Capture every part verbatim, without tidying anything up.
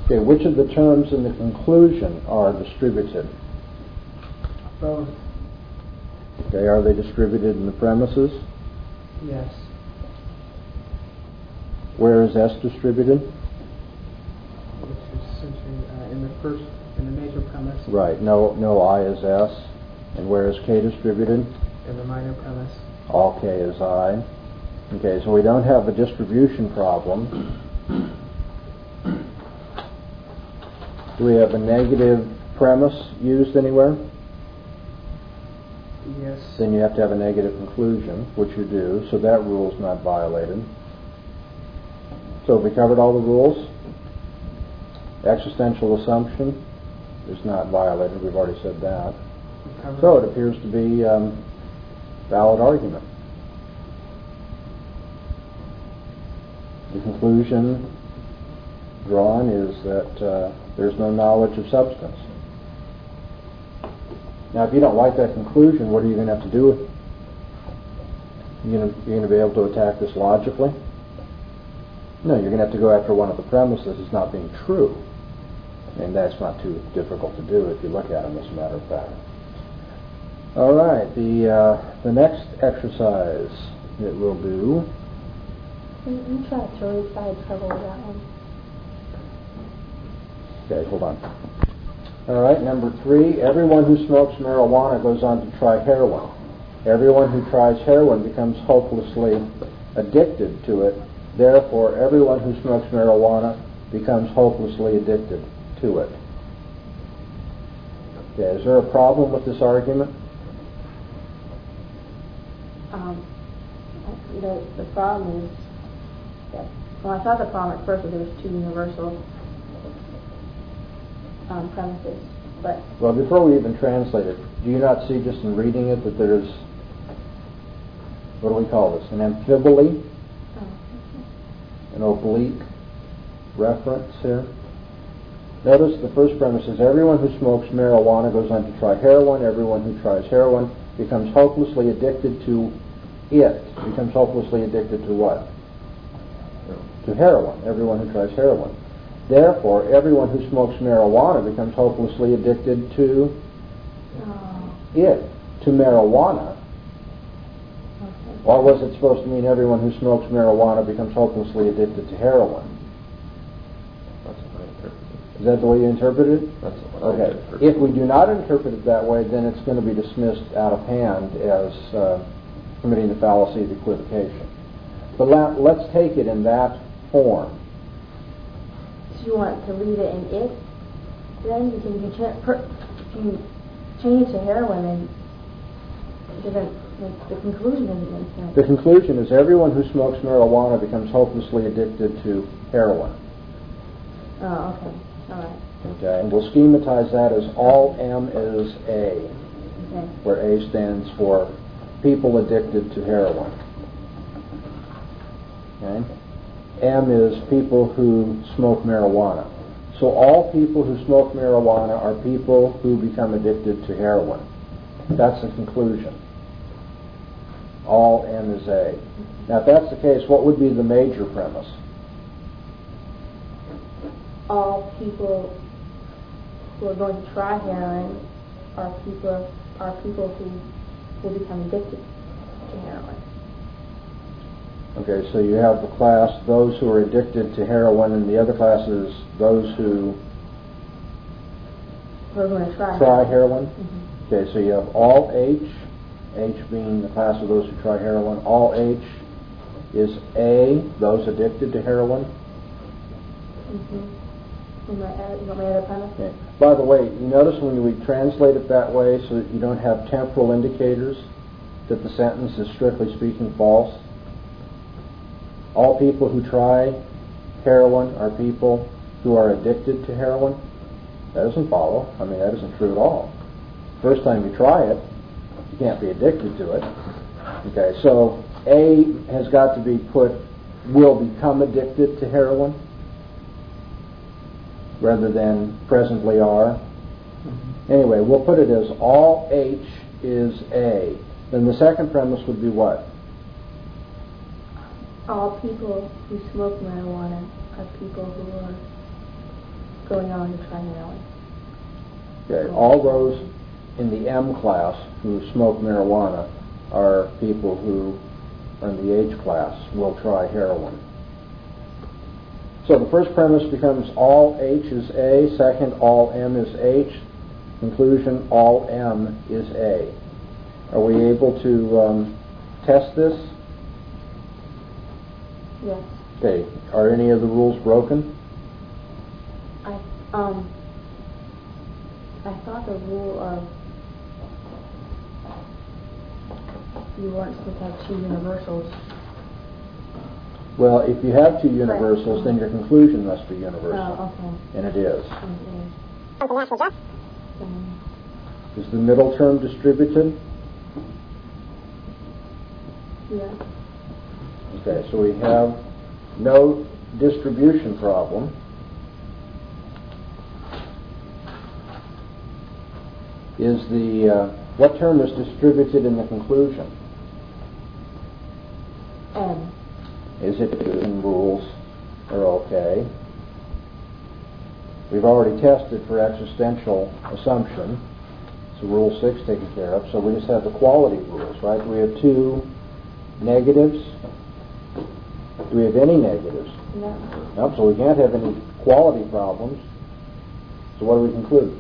Okay, which of the terms in the conclusion are distributed? Both. Okay, are they distributed in the premises? Yes. Where is S distributed? Which is essentially uh, in the first, in the major premise. Right, no, no I is S. And where is K distributed? In the minor premise. All K is I. Okay, so we don't have a distribution problem. Do we have a negative premise used anywhere? Yes. Then you have to have a negative conclusion, which you do, so that rule is not violated. So have we covered all the rules? Existential assumption is not violated, we've already said that. So it appears to be um, valid argument. The conclusion drawn is that uh, there's no knowledge of substance. Now, if you don't like that conclusion, what are you going to have to do with it? You're going to, you're going to be able to attack this logically? No, you're going to have to go after one of the premises as not being true. And that's not too difficult to do if you look at them, as a matter of fact. All right, the uh, the next exercise that we'll do. You try to really side trouble with that one. Okay, hold on. All right, number three, everyone who smokes marijuana goes on to try heroin. Everyone who tries heroin becomes hopelessly addicted to it. Therefore, everyone who smokes marijuana becomes hopelessly addicted to it. Okay, is there a problem with this argument? Um, the, the problem is that, well, I thought the problem at first was there was two universal um, premises, but... Well, before we even translate it, do you not see just in reading it that there's, what do we call this, an amphiboly, Oh, an oblique reference here? Notice the first premise is everyone who smokes marijuana goes on to try heroin. Everyone who tries heroin becomes hopelessly addicted to it. Becomes hopelessly addicted to what? To heroin. Everyone who tries heroin. Therefore, everyone who smokes marijuana becomes hopelessly addicted to oh. it, to marijuana. Okay. Or was it supposed to mean everyone who smokes marijuana becomes hopelessly addicted to heroin? Is that the way you interpret it? That's the way okay. I interpret If we do not interpret it that way, then it's going to be dismissed out of hand as uh, committing the fallacy of equivocation. But la- let's take it in that form. So you want to leave it in it? Then you can, you can per, if you change it to heroin, and it doesn't, the, the conclusion doesn't make sense. The conclusion is everyone who smokes marijuana becomes hopelessly addicted to heroin. Oh, okay. All right. Okay, and we'll schematize that as all M is A, Okay. where A stands for people addicted to heroin. Okay? M is people who smoke marijuana. So all people who smoke marijuana are people who become addicted to heroin. That's the conclusion. All M is A. Now, if that's the case, what would be the major premise? All people who are going to try heroin are people are people who will become addicted to heroin. Okay, so you have the class, those who are addicted to heroin, and the other class is those who Who are going to try, try heroin. Mm-hmm. Okay, so you have all H, H being the class of those who try heroin. All H is A, those addicted to heroin. Mm-hmm. You want me to add a premise? Okay. By the way, you notice when we translate it that way so that you don't have temporal indicators that the sentence is strictly speaking false. All people who try heroin are people who are addicted to heroin. That doesn't follow. I mean, that isn't true at all. First time you try it, you can't be addicted to it. Okay, so A has got to be put, will become addicted to heroin, rather than presently are. Mm-hmm. Anyway, we'll put it as all H is A. Then the second premise would be what? All people who smoke marijuana are people who are going on to try heroin. Okay, all those in the M class who smoke marijuana are people who, in the H class, will try heroin. So the first premise becomes all H is A, second, all M is H, conclusion, all M is A. Are we able to um, test this? Yes. Okay, are any of the rules broken? I, um, I thought the rule of you weren't supposed to have two universals. Well, if you have two universals, then your conclusion must be universal. Oh, okay. And it is. Okay. Is the middle term distributed? Yeah. Okay, so we have no distribution problem. Is the, uh, what term is distributed in the conclusion? M. Is it in rules are okay? We've already tested for existential assumption, so rule six taken care of, so we just have the quality rules, right? Do we have two negatives? Do we have any negatives? No. Nope, so we can't have any quality problems. So what do we conclude?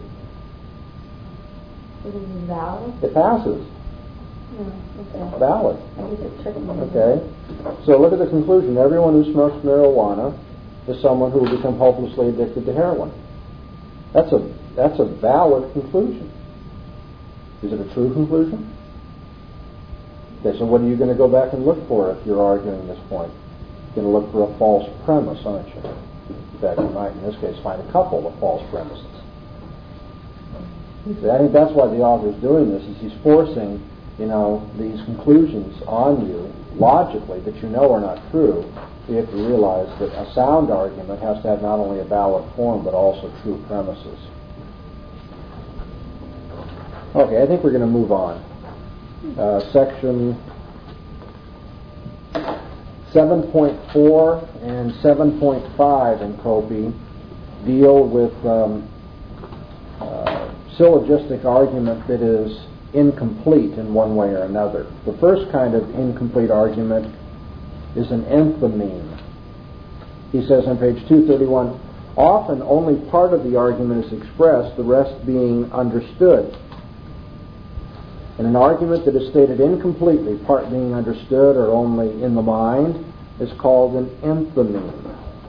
Is it valid? It passes. No. Okay. Valid. I guess it tricked me. Okay. So look at the conclusion. Everyone who smokes marijuana is someone who will become hopelessly addicted to heroin. That's a that's a valid conclusion. Is it a true conclusion? Okay, so what are you going to go back and look for if you're arguing this point? You're going to look for a false premise, aren't you? In fact, you might, in this case, find a couple of false premises. I think that's why the author is doing this, is he's forcing, you know, these conclusions on you logically that you know are not true. You have to realize that a sound argument has to have not only a valid form but also true premises. Okay, I think we're going to move on. Uh, section seven point four and seven point five in COPE deal with um, uh, syllogistic argument that is incomplete in one way or another. The first kind of incomplete argument is an enthymeme. He says on page two thirty-one, often only part of the argument is expressed, the rest being understood. In an argument that is stated incompletely, part being understood or only in the mind, is called an enthymeme.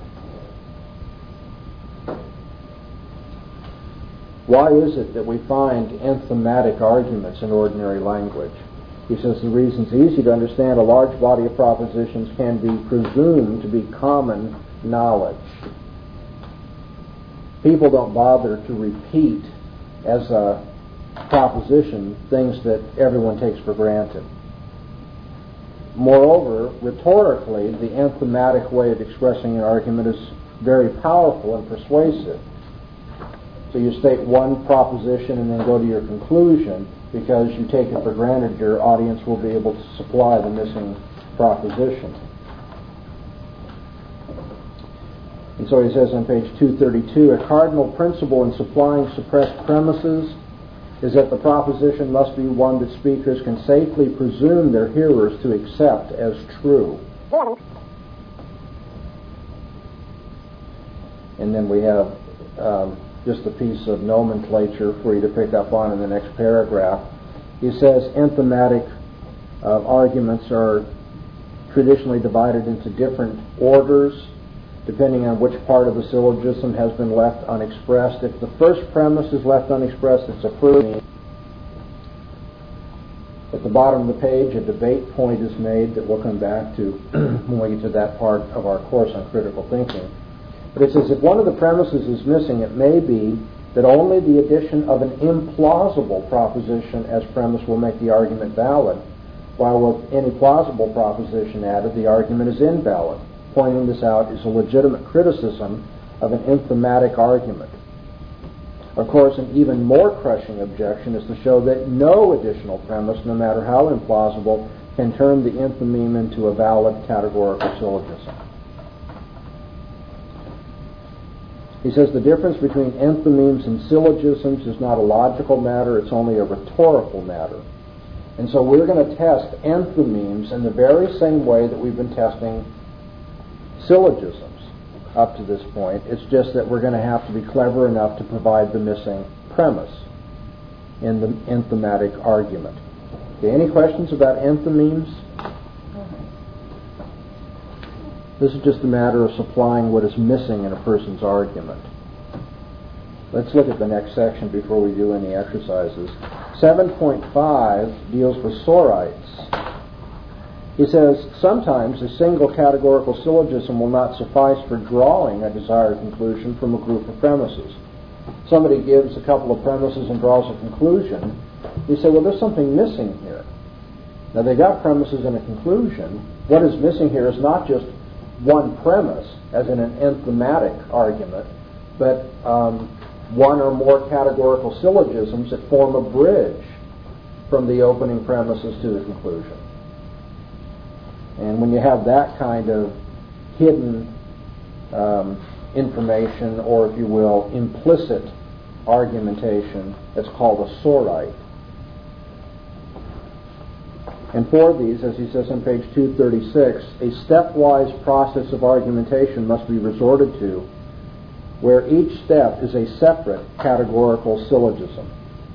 Why is it that we find enthematic arguments in ordinary language? He says the reason's easy to understand. A large body of propositions can be presumed to be common knowledge. People don't bother to repeat as a proposition things that everyone takes for granted. Moreover, rhetorically, the enthematic way of expressing an argument is very powerful and persuasive. So you state one proposition and then go to your conclusion because you take it for granted your audience will be able to supply the missing proposition. And so he says on page two thirty-two, a cardinal principle in supplying suppressed premises is that the proposition must be one that speakers can safely presume their hearers to accept as true. And then we have um, just a piece of nomenclature for you to pick up on in the next paragraph. He says enthematic uh, arguments are traditionally divided into different orders depending on which part of the syllogism has been left unexpressed. If the first premise is left unexpressed, it's a first. At the bottom of the page, a debate point is made that we'll come back to when we get to that part of our course on critical thinking. But it says if one of the premises is missing, it may be that only the addition of an implausible proposition as premise will make the argument valid, while with any plausible proposition added, the argument is invalid. Pointing this out is a legitimate criticism of an enthematic argument. Of course, an even more crushing objection is to show that no additional premise, no matter how implausible, can turn the enthymeme into a valid categorical syllogism. He says the difference between enthymemes and syllogisms is not a logical matter, it's only a rhetorical matter. And so we're going to test enthymemes in the very same way that we've been testing syllogisms up to this point. It's just that we're going to have to be clever enough to provide the missing premise in the enthematic argument. Okay, any questions about enthymemes? This is just a matter of supplying what is missing in a person's argument. Let's look at the next section before we do any exercises. seven point five deals with sorites. He says, sometimes a single categorical syllogism will not suffice for drawing a desired conclusion from a group of premises. Somebody gives a couple of premises and draws a conclusion. You say, well, there's something missing here. Now, they got premises and a conclusion. What is missing here is not just one premise, as in an enthematic argument, but um, one or more categorical syllogisms that form a bridge from the opening premises to the conclusion. And when you have that kind of hidden um, information, or if you will, implicit argumentation, it's called a sorite. And for these, as he says on page two thirty-six, a stepwise process of argumentation must be resorted to, where each step is a separate categorical syllogism.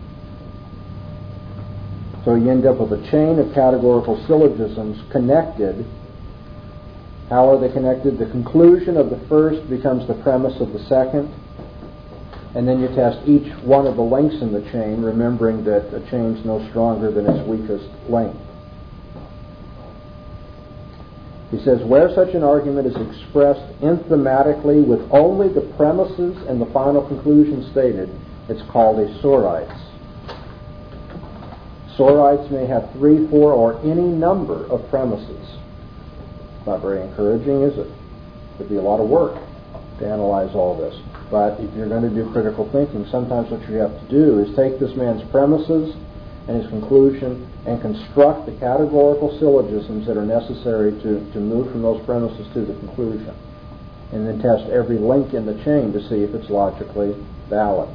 So you end up with a chain of categorical syllogisms connected. How are they connected? The conclusion of the first becomes the premise of the second, and then you test each one of the links in the chain, remembering that a chain's no stronger than its weakest link. He says, where such an argument is expressed enthematically with only the premises and the final conclusion stated, it's called a sorites. Sorites may have three, four, or any number of premises. Not very encouraging, is it? It'd be a lot of work to analyze all this. But if you're going to do critical thinking, sometimes what you have to do is take this man's premises and his conclusion and construct the categorical syllogisms that are necessary to, to move from those premises to the conclusion. And then test every link in the chain to see if it's logically valid.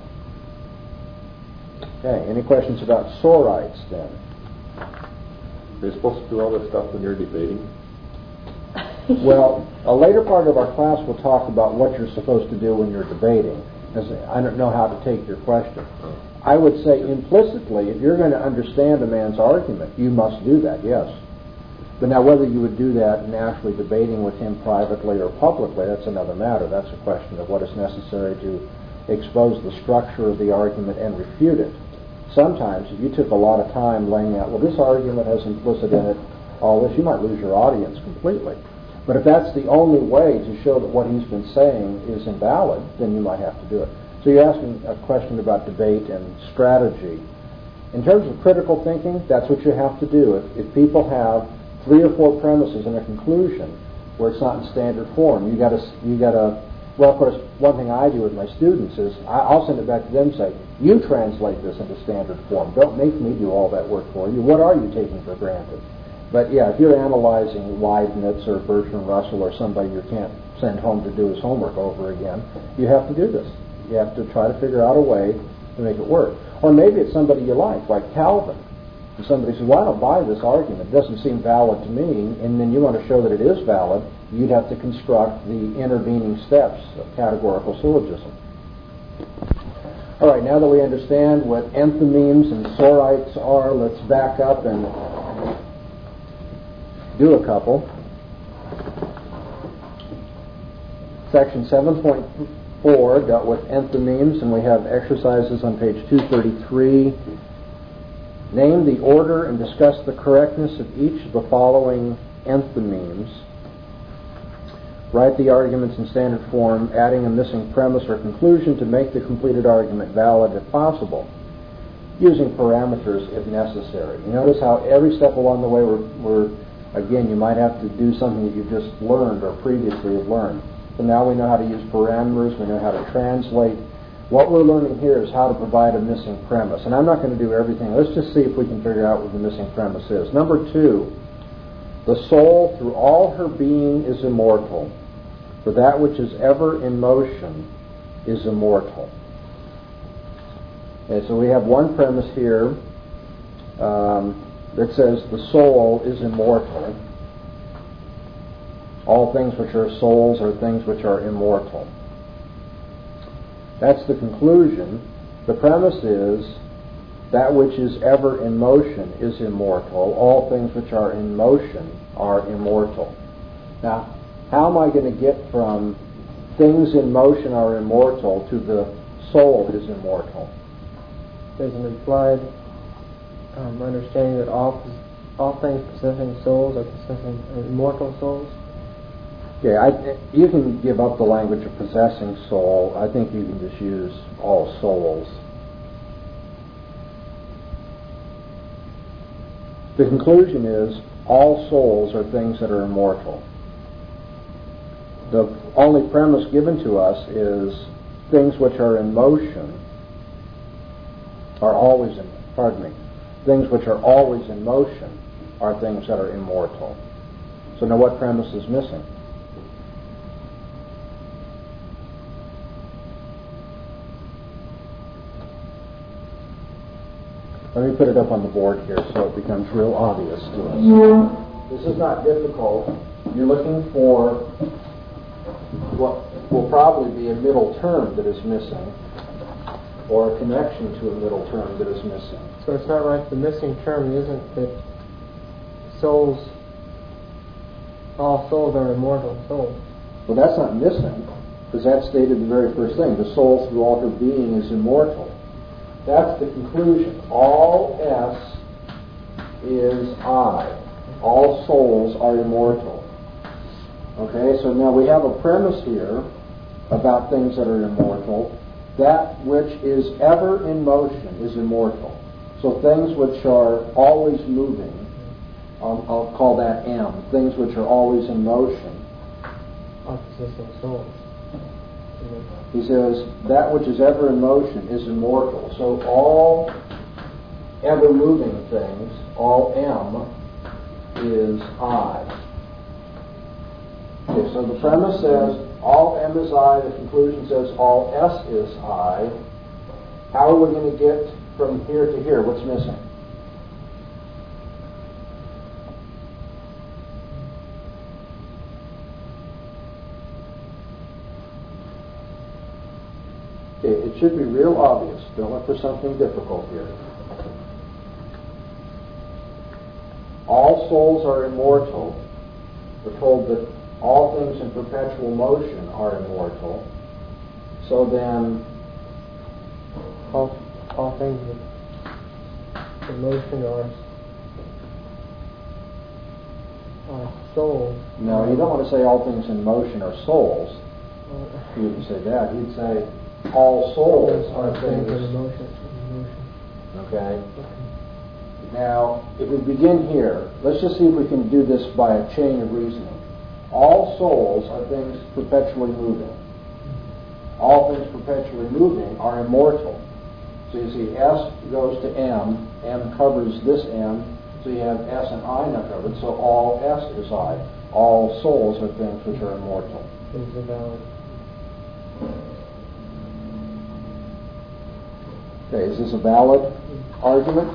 Okay, any questions about sorites then? Are you supposed to do all this stuff when you're debating? Well, a later part of our class will talk about what you're supposed to do when you're debating. Because I don't know how to take your question. I would say implicitly, if you're going to understand a man's argument, you must do that, yes. But now whether you would do that in actually debating with him privately or publicly, that's another matter. That's a question of what is necessary to expose the structure of the argument and refute it. Sometimes, if you took a lot of time laying out, well, this argument has implicit in it all this, you might lose your audience completely. But if that's the only way to show that what he's been saying is invalid, then you might have to do it. So you're asking a question about debate and strategy. In terms of critical thinking, that's what you have to do. If, if people have three or four premises and a conclusion where it's not in standard form, you got to, you got to. Well, of course, one thing I do with my students is I, I'll send it back to them and say, "You translate this into standard form. Don't make me do all that work for you. What are you taking for granted?" But yeah, if you're analyzing Leibniz or Bertrand Russell or somebody you can't send home to do his homework over again, you have to do this. You have to try to figure out a way to make it work. Or maybe it's somebody you like, like Calvin. And somebody says, well, I don't buy this argument. It doesn't seem valid to me. And then you want to show that it is valid. You'd have to construct the intervening steps of categorical syllogism. All right, now that we understand what enthymemes and sorites are, let's back up and do a couple. Section seven point four dealt with enthymemes, and we have exercises on page two thirty-three. Name the order and discuss the correctness of each of the following enthymemes. Write the arguments in standard form, adding a missing premise or conclusion to make the completed argument valid if possible, using parameters if necessary. You notice how every step along the way we're, we're again, you might have to do something that you just learned or previously have learned. So now we know how to use parameters, we know how to translate. What we're learning here is how to provide a missing premise. And I'm not going to do everything. Let's just see if we can figure out what the missing premise is. Number two, the soul through all her being is immortal, for that which is ever in motion is immortal. Okay, so we have one premise here um, that says the soul is immortal. All things which are souls are things which are immortal. That's the conclusion. The premise is that which is ever in motion is immortal. All things which are in motion are immortal. Now, how am I going to get from things in motion are immortal to the soul is immortal? There's an implied um, understanding that all all things possessing souls are possessing are immortal souls. Okay, I, you can give up the language of possessing soul. I think you can just use all souls. The conclusion is all souls are things that are immortal. The only premise given to us is things which are in motion are always in, pardon me, things which are always in motion are things that are immortal. So now what premise is missing? Let me put it up on the board here so it becomes real obvious to us. This is not difficult. You're looking for what will probably be a middle term that is missing, or a connection to a middle term that is missing. So it's not like the missing term isn't that souls, all souls are immortal souls. Well, that's not missing, because that's stated in the very first thing. The soul through all her being is immortal. That's the conclusion. All S is I. All souls are immortal. Okay, so now we have a premise here about things that are immortal. That which is ever in motion is immortal. So things which are always moving, I'll, I'll call that M. Things which are always in motion are possessing souls. He says, that which is ever in motion is immortal. So all ever-moving things, all M, is I. Okay, so the premise says, all M is I. The conclusion says, all S is I. How are we going to get from here to here? What's missing? Okay, it should be real obvious. Don't look for something difficult here. All souls are immortal. We're told that all things in perpetual motion are immortal. So then, all all things in motion are are souls. no, you don't want to say all things in motion are souls. You wouldn't say that. You'd say all souls are things. in motion. Okay? Now, if we begin here, let's just see if we can do this by a chain of reasoning. All souls are things perpetually moving. All things perpetually moving are immortal. So you see S goes to M, M covers this M, so you have S and I now covered, so all S is I. All souls are things which are immortal. Things are valid. Okay, is this a valid argument?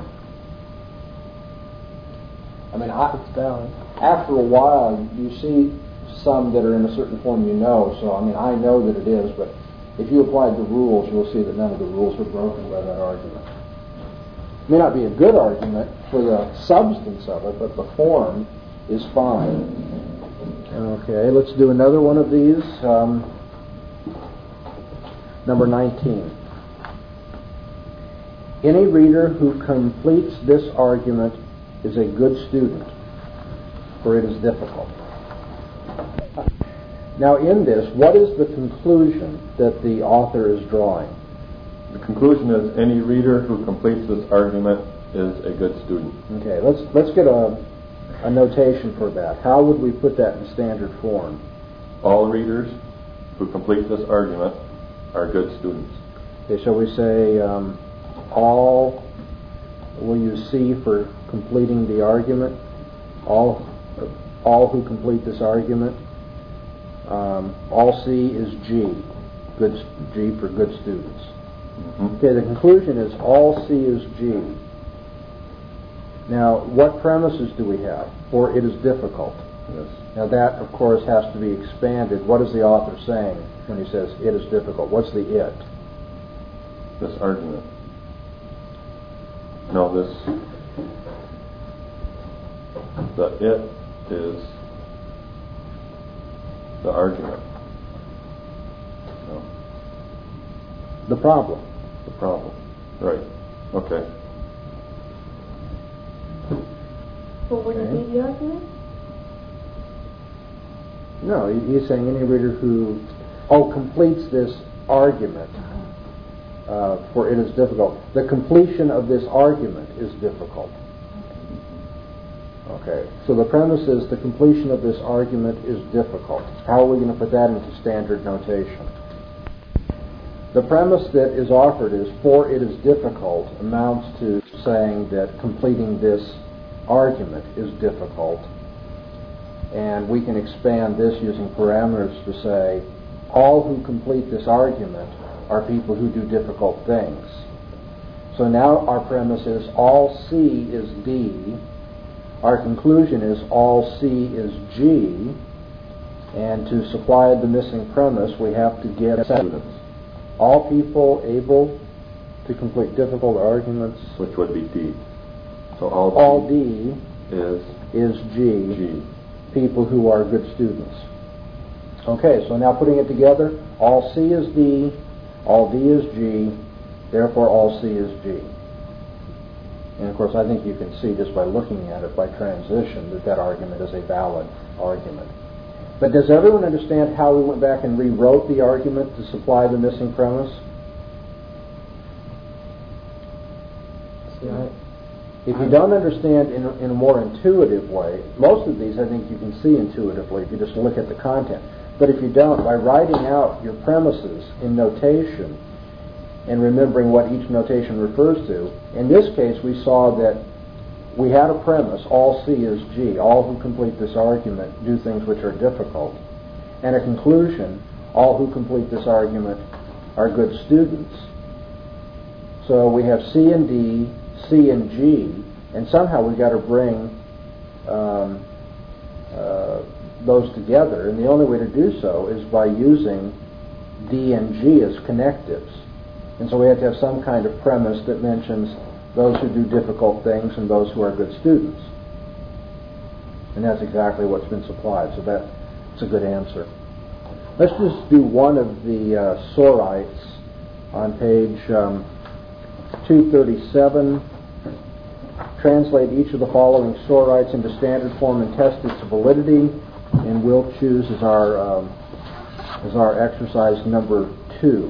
I mean, I, It's valid. after a while, you see some that are in a certain form you know, so I mean, I know that it is, but if you applied the rules, you'll see that none of the rules were broken by that argument. It may not be a good argument for the substance of it, but the form is fine. Okay, let's do another one of these. Um, number nineteen. Any reader who completes this argument is a good student, for it is difficult. Now in this, what is the conclusion that the author is drawing? The conclusion is any reader who completes this argument is a good student. Okay, let's let's get a, a notation for that. How would we put that in standard form? All readers who complete this argument are good students. Okay, shall we say um, all, will you C for completing the argument? All, all who complete this argument. Um, all C is G. good G for good students. Mm-hmm. Okay, the conclusion is all C is G. Now, what premises do we have? For it is difficult. Yes. Now that, of course, has to be expanded. What is the author saying when he says it is difficult? What's the it? This argument. No, this. The it is the argument. No. The problem. The problem. Right. Okay. Well, would it be the argument? No, he- he's saying any reader who, oh, completes this argument, uh, for it is difficult. The completion of this argument is difficult. Okay, so the premise is the completion of this argument is difficult. How are we going to put that into standard notation? The premise that is offered is for it is difficult amounts to saying that completing this argument is difficult. And we can expand this using parameters to say all who complete this argument are people who do difficult things. So now our premise is all C is D. Our conclusion is all C is G. And to supply the missing premise, we have to get students. All people able to complete difficult arguments. Which would be D. So all D, All D is is G. G. People who are good students. Okay, so now putting it together, all C is D, all D is G, therefore all C is G. And of course I think you can see just by looking at it by transition that that argument is a valid argument. But does everyone understand how we went back and rewrote the argument to supply the missing premise? See, I, If you don't understand in a, in a more intuitive way, most of these I think you can see intuitively if you just look at the content. But if you don't, by writing out your premises in notation and remembering what each notation refers to, in this case we saw that we had a premise, all C is G, all who complete this argument do things which are difficult, and a conclusion, all who complete this argument are good students. So we have C and D, C and G, and somehow we've got to bring um, uh, those together, and the only way to do so is by using D and G as connectives. And so we have to have some kind of premise that mentions those who do difficult things and those who are good students. And that's exactly what's been supplied, so that's a good answer. Let's just do one of the uh, sorites on page um, two thirty-seven. Translate each of the following sorites into standard form and test its validity, and we'll choose as our um, as our exercise number two.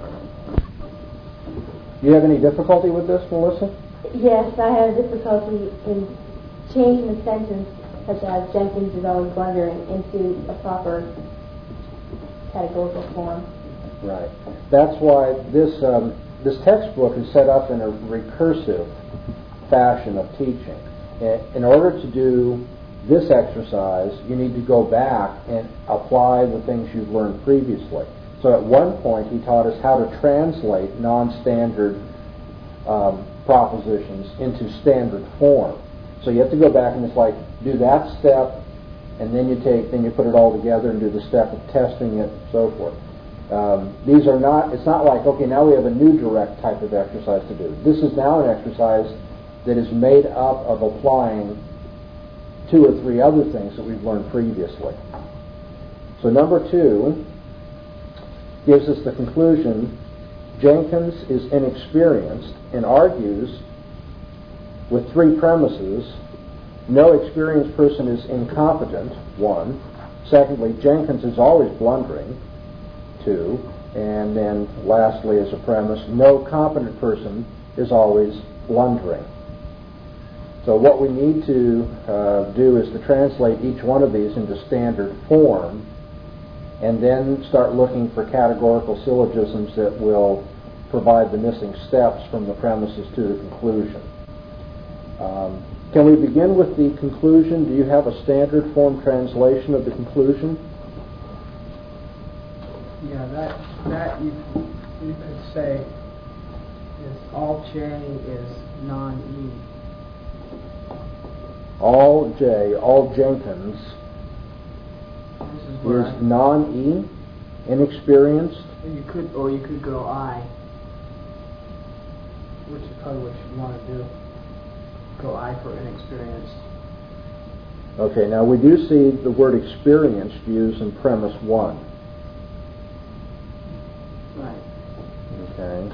Do you have any difficulty with this, Melissa? Yes, I have difficulty in changing a sentence such as Jenkins is always blundering into a proper categorical form. Right. That's why this um, this textbook is set up in a recursive fashion of teaching. In order to do this exercise, you need to go back and apply the things you've learned previously. So at one point, he taught us how to translate non-standard um, propositions into standard form. So you have to go back and it's like, do that step, and then you take, then you put it all together and do the step of testing it, and so forth. Um, these are not, it's not like, okay, now we have a new direct type of exercise to do. This is now an exercise that is made up of applying two or three other things that we've learned previously. So number two gives us the conclusion, Jenkins is inexperienced and argues with three premises. No experienced person is incompetent, one. Secondly, Jenkins is always blundering, two. And then lastly, as a premise, no competent person is always blundering. So what we need to uh, do is to translate each one of these into standard form and then start looking for categorical syllogisms that will provide the missing steps from the premises to the conclusion. Um, can we begin with the conclusion? Do you have a standard form translation of the conclusion? yeah, that that you you could say is all J is non-E. All J, all Jenkins This is where is non-E, inexperienced. I, you could, or you could go I, which is probably what you want to do. Go I for inexperienced. Okay, now we do see the word experienced used in premise one. Right. Okay.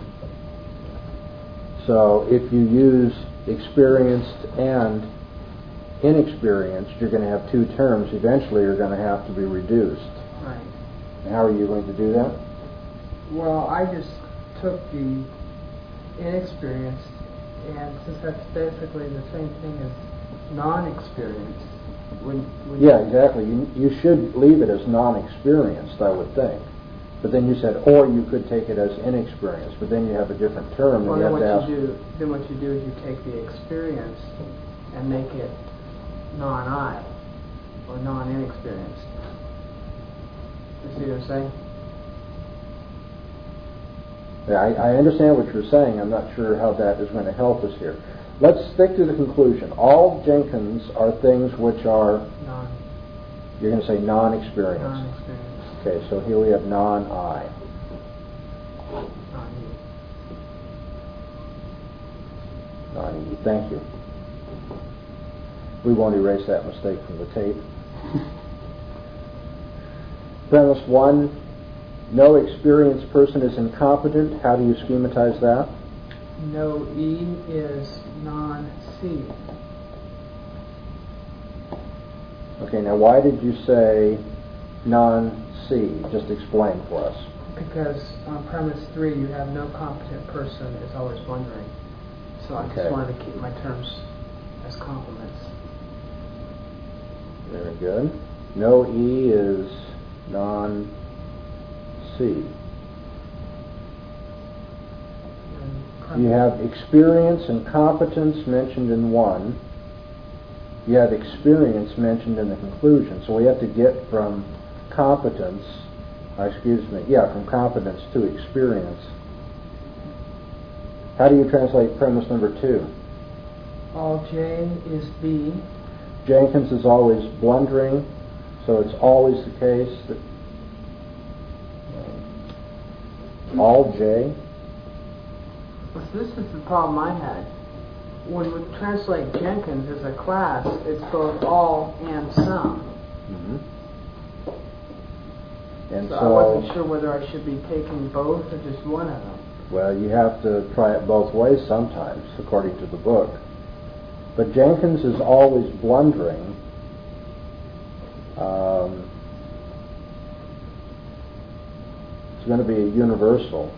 So if you use experienced and inexperienced, you're going to have two terms. Eventually, you're going to have to be reduced. Right. And how are you going to do that? Well, I just took the inexperienced, and since that's basically the same thing as non-experienced, when, when Yeah, exactly. You, you should leave it as non-experienced, I would think. But then you said, or you could take it as inexperienced, but then you have a different term. well, and you then have what to ask, you do, then what you do is you take the experience and make it non-I or non-inexperienced. You see what I'm saying? Yeah, I, I understand what you're saying. I'm not sure how that is going to help us here. Let's stick to the conclusion. All Jenkins are things which are, Non. you're going to say non-experienced. Non-experienced. Okay, so here we have non-I. Non-E. Non-E. Thank you. We won't erase that mistake from the tape. Premise one, no experienced person is incompetent. How do you schematize that? No E is non-C. Okay, now why did you say non-C? Just explain for us. Because on premise three, you have no competent person is always blundering. So I Okay. just wanted to keep my terms as complements. Very good. No E is non-C. And You premise- have experience and competence mentioned in one. You have experience mentioned in the conclusion. So we have to get from competence, uh, excuse me, yeah, from competence to experience. How do you translate premise number two? all J is B. Jenkins is always blundering, so it's always the case that um, all J. Well, so this is the problem I had. When we translate Jenkins as a class, it's both all and some. Mm-hmm. And So, so, I wasn't sure whether I should be taking both or just one of them. well, you have to try it both ways sometimes, according to the book. But Jenkins is always blundering. Um, it's going to be a universal.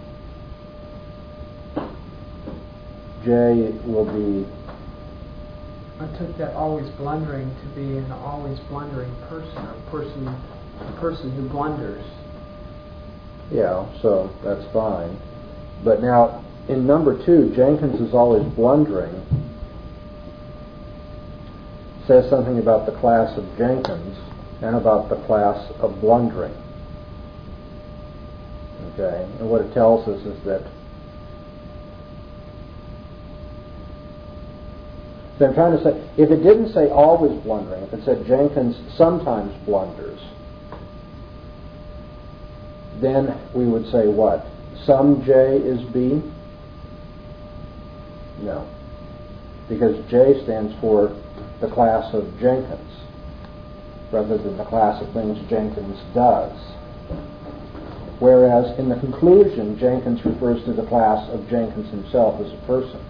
J will be, I took that always blundering to be an always blundering person, a person, a person who blunders. yeah, so that's fine. But now, in number two, Jenkins is always blundering. Says something about the class of Jenkins and about the class of blundering. Okay, and what it tells us is that. So I'm trying to say, if it didn't say always blundering, if it said Jenkins sometimes blunders, then we would say what? Some J is B? No. Because J stands for the class of Jenkins, rather than the class of things Jenkins does. Whereas in the conclusion, Jenkins refers to the class of Jenkins himself as a person.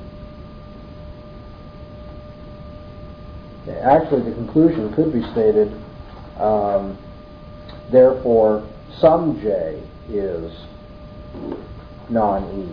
Okay, actually, the conclusion could be stated, um, therefore, some J is non-E.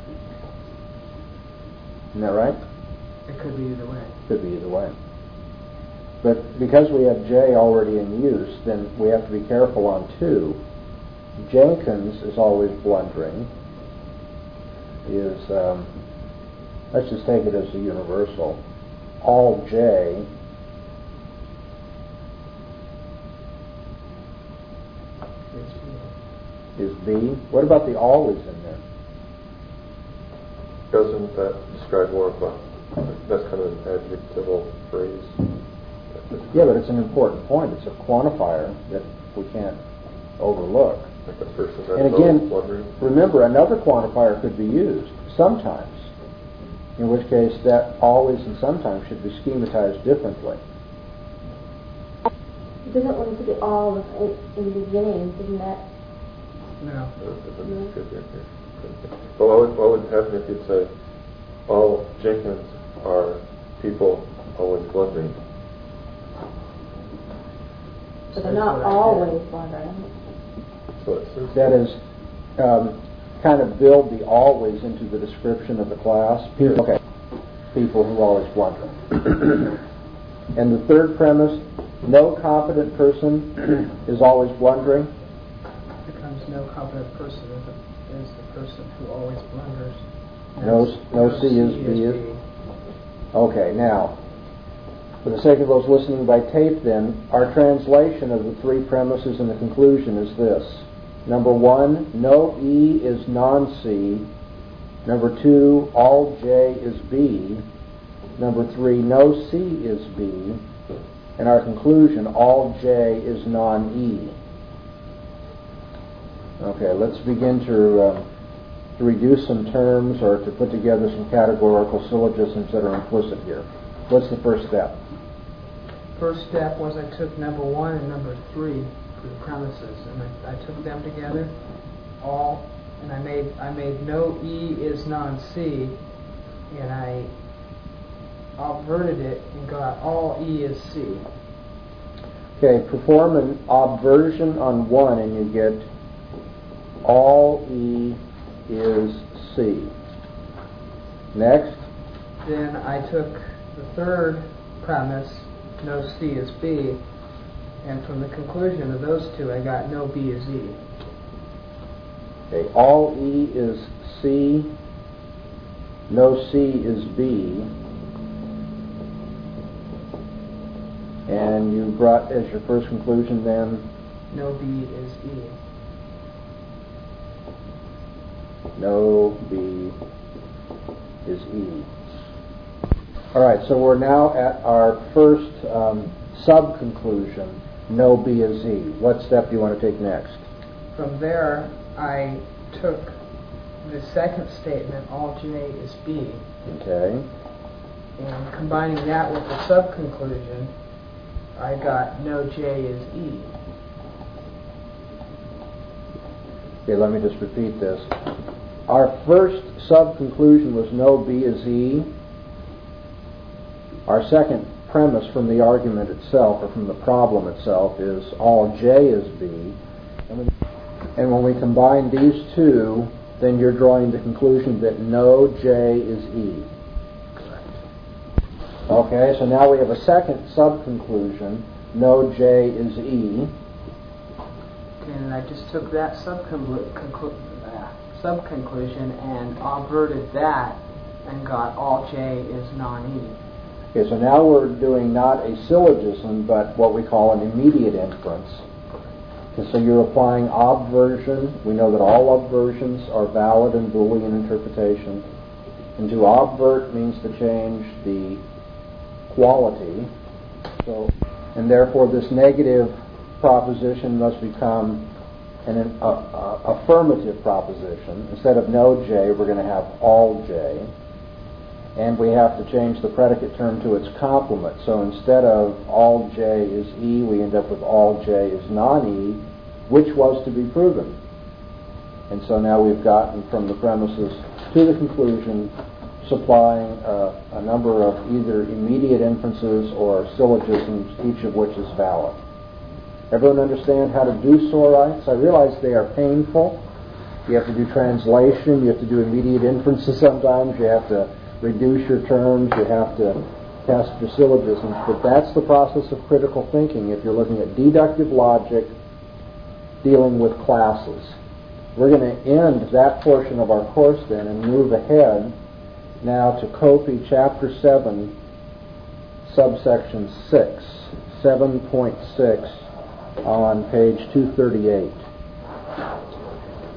Isn't that right? It could be either way. Could be either way. But because we have J already in use, then we have to be careful on two. Jenkins is always blundering. Is um, let's just take it as a universal. All J is B. What about the always in there? Doesn't that describe more of a, that's kind of an adjectival phrase? Yeah, but it's an important point. It's a quantifier that we can't overlook. Like the person that And again, knows wondering. remember, another quantifier could be used sometimes, in which case that always and sometimes should be schematized differently. It doesn't want to put all in, in the beginning, isn't that? No. No, it doesn't fit in here. Well, what would, what would happen if you'd say, all Jenkins are people always blundering? But they're not always wondering. So it says That is, um, kind of build the always into the description of the class. Okay, people who always wonder. And the third premise, no competent person is always blundering. Becomes no competent person is, a, is the person who always blunders. No, no C is B is. Okay, now, for the sake of those listening by tape then, our translation of the three premises and the conclusion is this. Number one, no E is non-C. Number two, all J is B. Number three, no C is B. And our conclusion, all J is non-E. Okay, let's begin to, uh, to reduce some terms or to put together some categorical syllogisms that are implicit here. What's the first step? First step was I took number one and number three for the premises, and I, I took them together, all, and I made I made no E is non-C, and I obverted it and got all E is C. Okay, perform an obversion on one and you get all E is C. Next. Then I took the third premise, no C is B, and from the conclusion of those two I got no B is E. Okay, all E is C, no C is B, and you brought as your first conclusion then No B is E. no B is E. All right, so we're now at our first um, sub-conclusion, no B is E. What step do you want to take next? From there, I took the second statement, all J is B, Okay. and combining that with the sub-conclusion, I got no J is E. Okay, let me just repeat this. Our first sub-conclusion was no B is E. Our second premise from the argument itself, or from the problem itself, is all J is B. And when we combine these two, then you're drawing the conclusion that no J is E. Okay, so now we have a second sub-conclusion, no J is E. Okay, and I just took that sub-conclu- conclu- uh, sub-conclusion and obverted that and got all J is non-E. Okay, so now we're doing not a syllogism, but what we call an immediate inference. Okay, so you're applying obversion. We know that all obversions are valid in Boolean interpretation. And to obvert means to change the quality. So, and therefore this negative proposition must become an, an a, a, affirmative proposition. Instead of no J, we're going to have all J. And we have to change the predicate term to its complement. So instead of all J is E, we end up with all J is non-E, which was to be proven. And so now we've gotten from the premises to the conclusion, supplying uh, a number of either immediate inferences or syllogisms, each of which is valid. Everyone understand how to do sorites? I realize they are painful. You have to do translation. You have to do immediate inferences sometimes. You have to reduce your terms, you have to test your syllogisms, but that's the process of critical thinking if you're looking at deductive logic dealing with classes. We're going to end that portion of our course then and move ahead now to Copy Chapter seven, subsection six, seven point six on page two thirty-eight.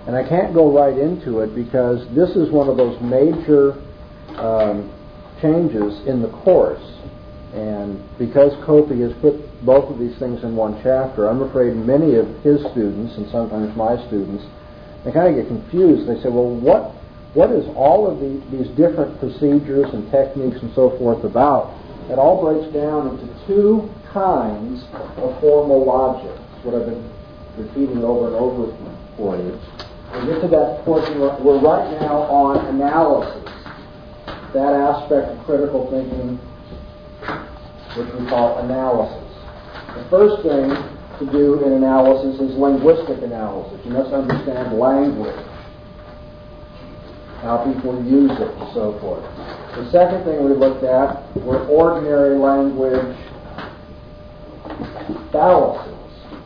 And I can't go right into it because this is one of those major um, changes in the course. And because Copey has put both of these things in one chapter, I'm afraid many of his students, and sometimes my students, they kind of get confused. They say, well, what what is all of the, these different procedures and techniques and so forth about? It all breaks down into two kinds of formal logic. That's what I've been repeating over and over for you. We get to that portion where we're right now on analysis, that aspect of critical thinking which we call analysis. The first thing to do in analysis is linguistic analysis. You must understand language, how people use it, and so forth. The second thing we looked at were ordinary language fallacies,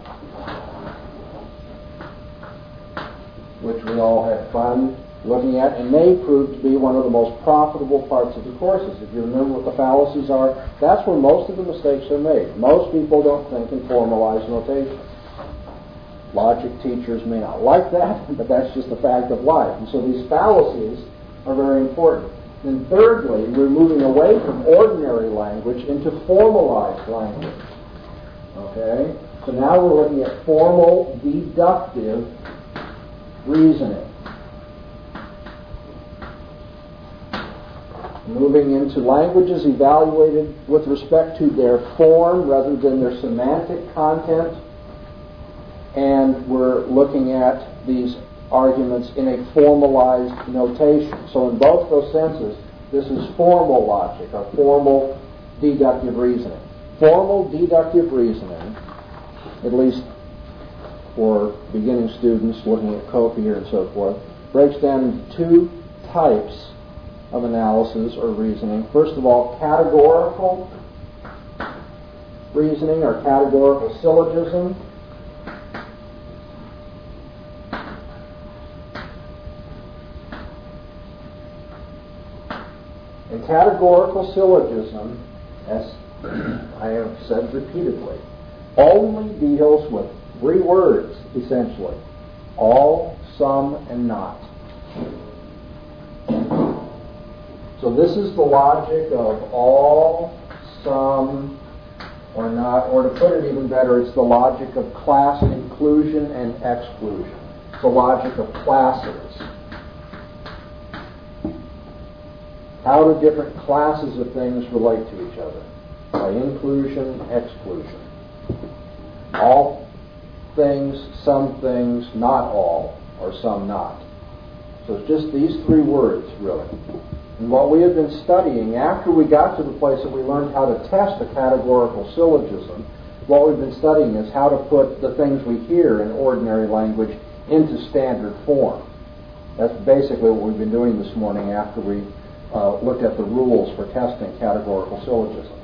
which we all had fun looking at, and they proved to be one of the most profitable parts of the courses. If you remember what the fallacies are, that's where most of the mistakes are made. Most people don't think in formalized notation. Logic teachers may not like that, but that's just a fact of life. And so these fallacies are very important. Then thirdly, we're moving away from ordinary language into formalized language. Okay? So now we're looking at formal deductive reasoning. Moving into languages evaluated with respect to their form rather than their semantic content. And we're looking at these arguments in a formalized notation. So in both those senses, this is formal logic, or formal deductive reasoning. Formal deductive reasoning, at least for beginning students looking at Copey here and so forth, breaks down into two types of analysis or reasoning. First of all, categorical reasoning or categorical syllogism. And categorical syllogism, as I have said repeatedly, only deals with three words, essentially. All, some, and not. So this is the logic of all, some, or not, or to put it even better, it's the logic of class inclusion and exclusion. It's the logic of classes. How do different classes of things relate to each other? By inclusion, exclusion. All things, some things, not all, or some not. So it's just these three words, really. And what we have been studying, after we got to the place that we learned how to test a categorical syllogism, what we've been studying is how to put the things we hear in ordinary language into standard form. That's basically what we've been doing this morning after we uh, looked at the rules for testing categorical syllogism.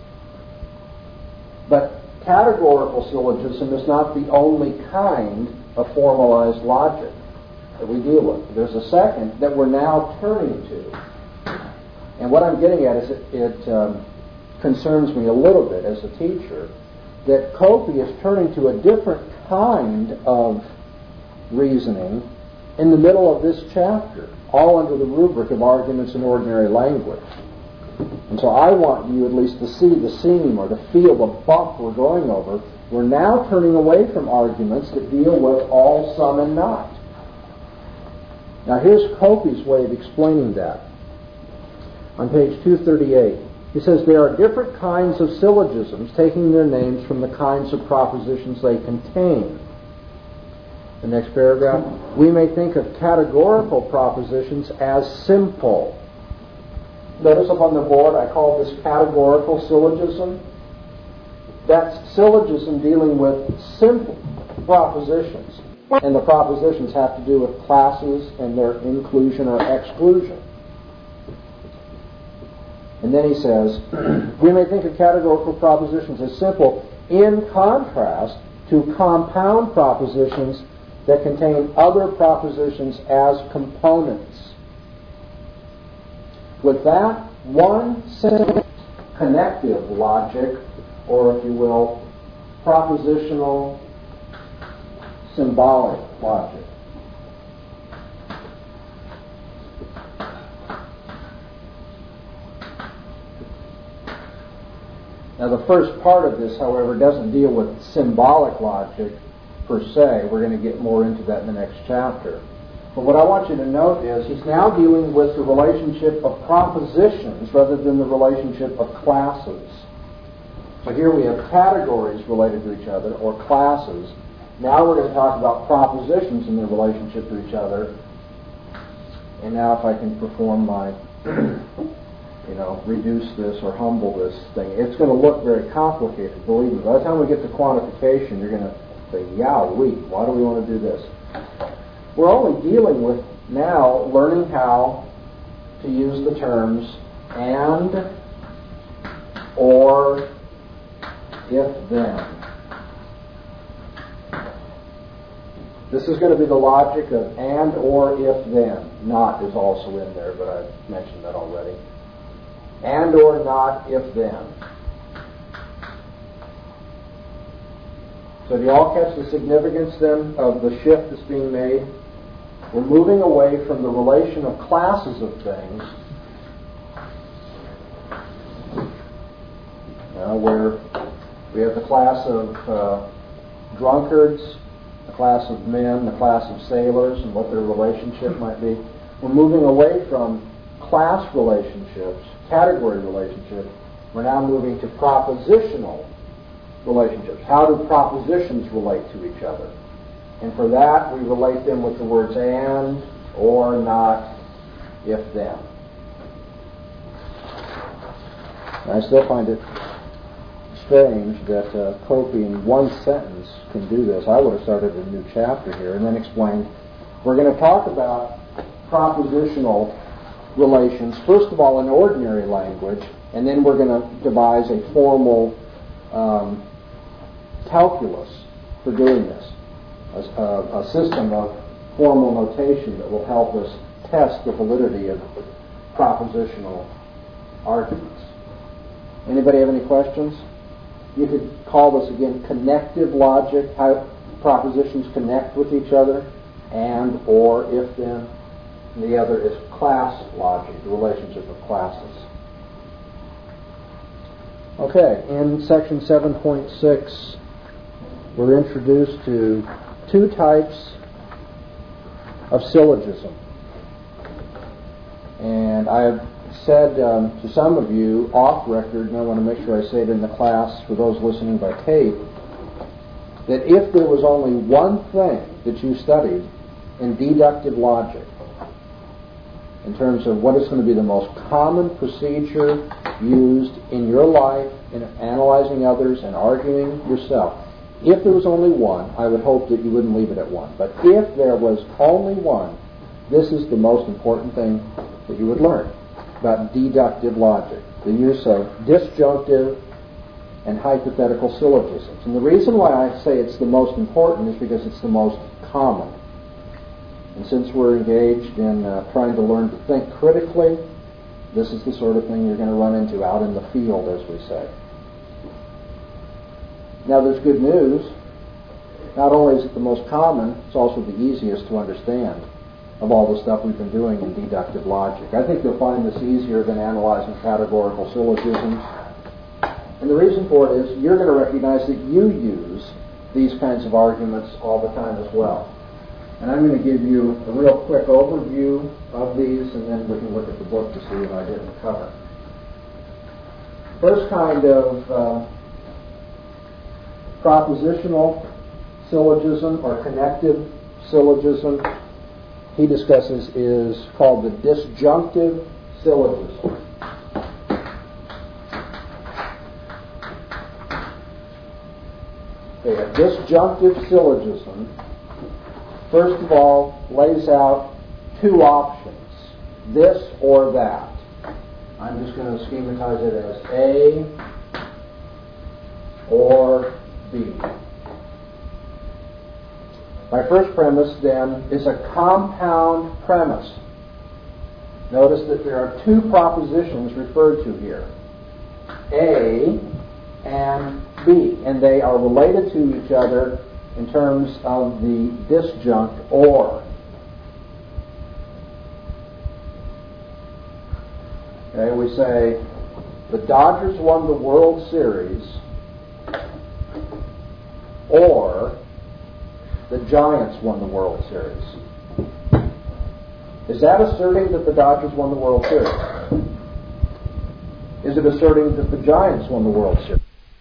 But categorical syllogism is not the only kind of formalized logic that we deal with. There's a second that we're now turning to. And what I'm getting at is it, it um, concerns me a little bit as a teacher that Copey is turning to a different kind of reasoning in the middle of this chapter, all under the rubric of arguments in ordinary language. And so I want you at least to see the seam or to feel the bump we're going over. We're now turning away from arguments that deal with all, some, and not. Now here's Copey's way of explaining that. On page two thirty-eight, he says there are different kinds of syllogisms taking their names from the kinds of propositions they contain. The next paragraph, we may think of categorical propositions as simple. Notice up on the board I call this categorical syllogism. That's syllogism dealing with simple propositions. And the propositions have to do with classes and their inclusion or exclusion. And then he says, we may think of categorical propositions as simple in contrast to compound propositions that contain other propositions as components. With that, one simple connective logic, or if you will, propositional symbolic logic. Now the first part of this, however, doesn't deal with symbolic logic per se. We're going to get more into that in the next chapter. But what I want you to note is he's now dealing with the relationship of propositions rather than the relationship of classes. So here we have categories related to each other, or classes. Now we're going to talk about propositions in their relationship to each other. And now if I can perform my, you know, reduce this or humble this thing, it's going to look very complicated, believe me. By the time we get to quantification, you're going to say, yowee, why do we want to do this? We're only dealing with now learning how to use the terms and, or, if, then. This is going to be the logic of and, or, if, then. Not is also in there, but I've mentioned that already. And, or, not, if, then. So do you all catch the significance then of the shift that's being made? We're moving away from the relation of classes of things, uh, where we have the class of uh, drunkards, the class of men, the class of sailors, and what their relationship might be. We're moving away from class relationships, category relationships. We're now moving to propositional relationships. How do propositions relate to each other? And for that, we relate them with the words and, or, not, if, then. I still find it strange that uh, Cope in one sentence can do this. I would have started a new chapter here and then explained, we're going to talk about propositional relations, first of all in ordinary language, and then we're going to devise a formal um, calculus for doing this. A, a system of formal notation that will help us test the validity of propositional arguments. Anybody have any questions? You could call this again connective logic, how propositions connect with each other, and, or, if, then. And the other is class logic, the relationship of classes. Okay, in section seven point six, we're introduced to two types of syllogism. And I have said um, to some of you off record, and I want to make sure I say it in the class for those listening by tape, that if there was only one thing that you studied in deductive logic, in terms of what is going to be the most common procedure used in your life in analyzing others and arguing yourself, if there was only one, I would hope that you wouldn't leave it at one. But if there was only one, this is the most important thing that you would learn about deductive logic, the use of disjunctive and hypothetical syllogisms. And the reason why I say it's the most important is because it's the most common. And since we're engaged in uh, trying to learn to think critically, this is the sort of thing you're going to run into out in the field, as we say. Now there's good news. Not only is it the most common, it's also the easiest to understand of all the stuff we've been doing in deductive logic. I think you'll find this easier than analyzing categorical syllogisms. And the reason for it is you're going to recognize that you use these kinds of arguments all the time as well. And I'm going to give you a real quick overview of these, and then we can look at the book to see what I didn't cover. First kind of uh, propositional syllogism or connective syllogism he discusses is called the disjunctive syllogism. Okay, a disjunctive syllogism, first of all, lays out two options, this or that. I'm just going to schematize it as A or B. My first premise, then, is a compound premise. Notice that there are two propositions referred to here, A and B, and they are related to each other in terms of the disjunct or. Okay, we say the Dodgers won the World Series or the Giants won the World Series. Is that asserting that the Dodgers won the World Series? Is it asserting that the Giants won the World Series?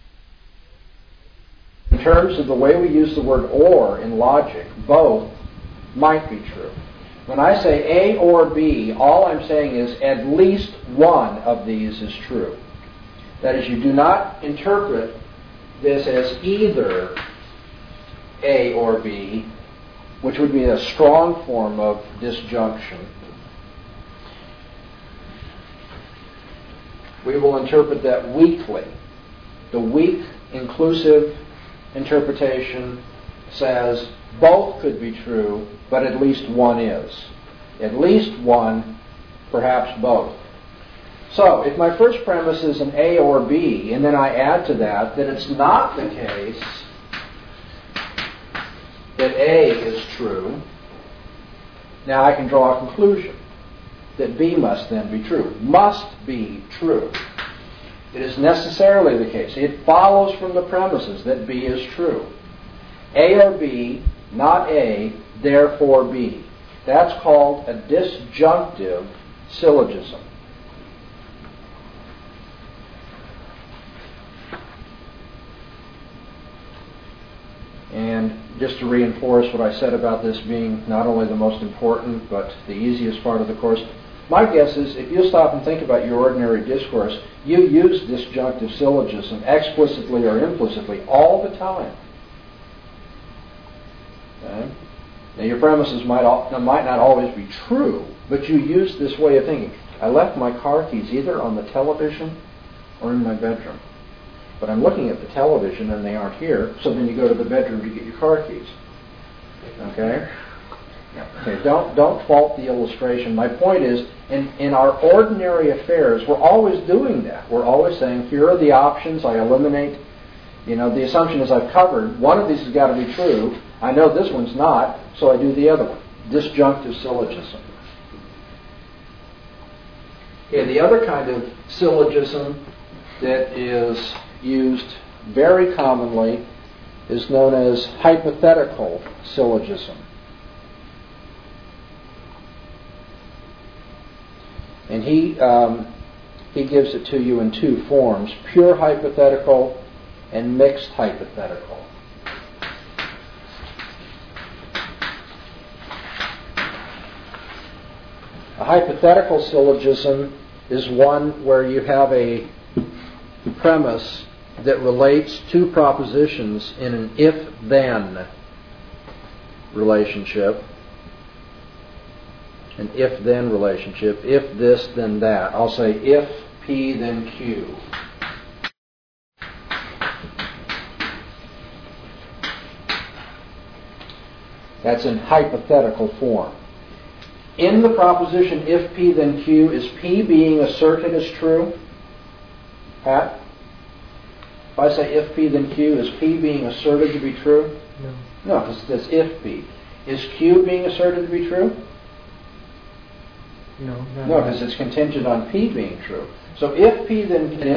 In terms of the way we use the word or in logic, both might be true. When I say A or B, all I'm saying is at least one of these is true. That is, you do not interpret this as either A or B, which would be a strong form of disjunction. We will interpret that weakly. The weak, inclusive interpretation says both could be true, but at least one is. At least one, perhaps both. So, if my first premise is an A or B, and then I add to that that it's not the case that A is true, now I can draw a conclusion that B must then be true. Must be true. It is necessarily the case. It follows from the premises that B is true. A or B, not A, therefore B. That's called a disjunctive syllogism. And just to reinforce what I said about this being not only the most important, but the easiest part of the course, my guess is if you stop and think about your ordinary discourse, you use disjunctive syllogism explicitly or implicitly all the time. Okay? Now your premises might, al- might not always be true, but you use this way of thinking. I left my car keys either on the television or in my bedroom. But I'm looking at the television and they aren't here, so then you go to the bedroom to get your car keys. Okay? Okay, don't don't fault the illustration. My point is, in, in our ordinary affairs, we're always doing that. We're always saying, here are the options, I eliminate. You know, the assumption is I've covered, one of these has got to be true. I know this one's not, so I do the other one. Disjunctive syllogism. Okay, the other kind of syllogism that is used very commonly is known as hypothetical syllogism. And he um, he gives it to you in two forms, pure hypothetical and mixed hypothetical. A hypothetical syllogism is one where you have a premise that relates two propositions in an if-then relationship. An if-then relationship. If this, then that. I'll say if P, then Q. That's in hypothetical form. In the proposition if P, then Q, is P being asserted as true? Pat? If I say if P, then Q, is P being asserted to be true? No. No, because it's if P. Is Q being asserted to be true? No. Not No, because it's contingent on P being true. So if P, then Q.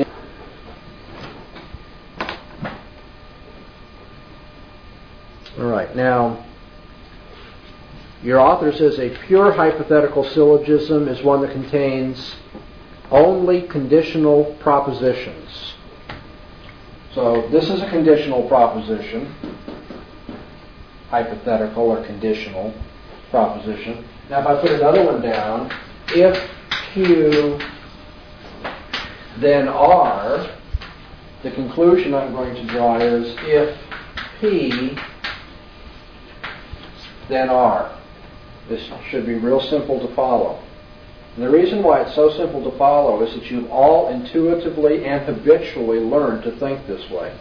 All right, now, your author says a pure hypothetical syllogism is one that contains only conditional propositions. So this is a conditional proposition, hypothetical or conditional proposition. Now if I put another one down, if Q, then R, the conclusion I'm going to draw is if P, then R. This should be real simple to follow. And the reason why it's so simple to follow is that you've all intuitively and habitually learned to think this way.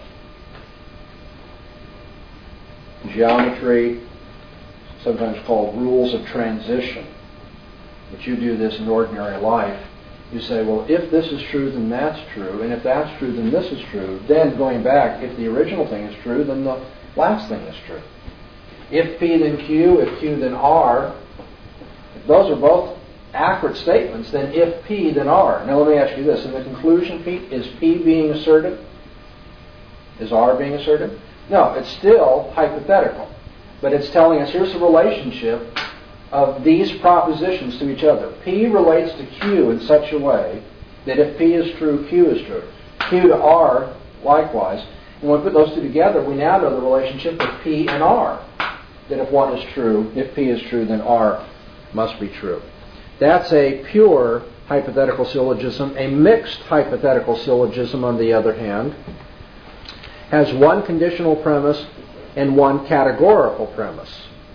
Geometry, sometimes called rules of transition. But you do this in ordinary life. You say, well, if this is true, then that's true. And if that's true, then this is true. Then, going back, if the original thing is true, then the last thing is true. If P, then Q, if Q, then R. If those are both accurate statements, then if P, then R. Now let me ask you this. In the conclusion, Pete, is P being asserted? Is R being asserted? No, it's still hypothetical. But it's telling us here's the relationship of these propositions to each other. P relates to Q in such a way that if P is true, Q is true. Q to R, likewise. And when we put those two together, we now know the relationship of P and R. That if one is true, if P is true, then R must be true. That's a pure hypothetical syllogism. A mixed hypothetical syllogism, on the other hand, has one conditional premise and one categorical premise.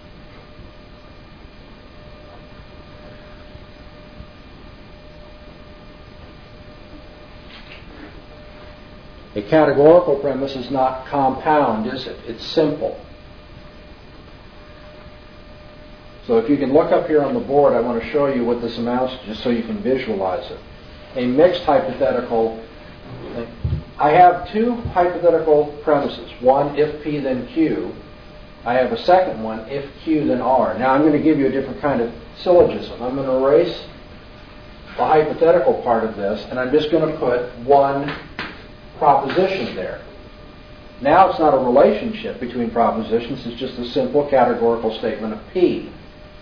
A categorical premise is not compound, is it? It's simple. So if you can look up here on the board, I want to show you what this amounts to, just so you can visualize it. A mixed hypothetical. I have two hypothetical premises. One, if P, then Q. I have a second one, if Q, then R. Now I'm going to give you a different kind of syllogism. I'm going to erase the hypothetical part of this, and I'm just going to put one proposition there. Now it's not a relationship between propositions, it's just a simple categorical statement of P.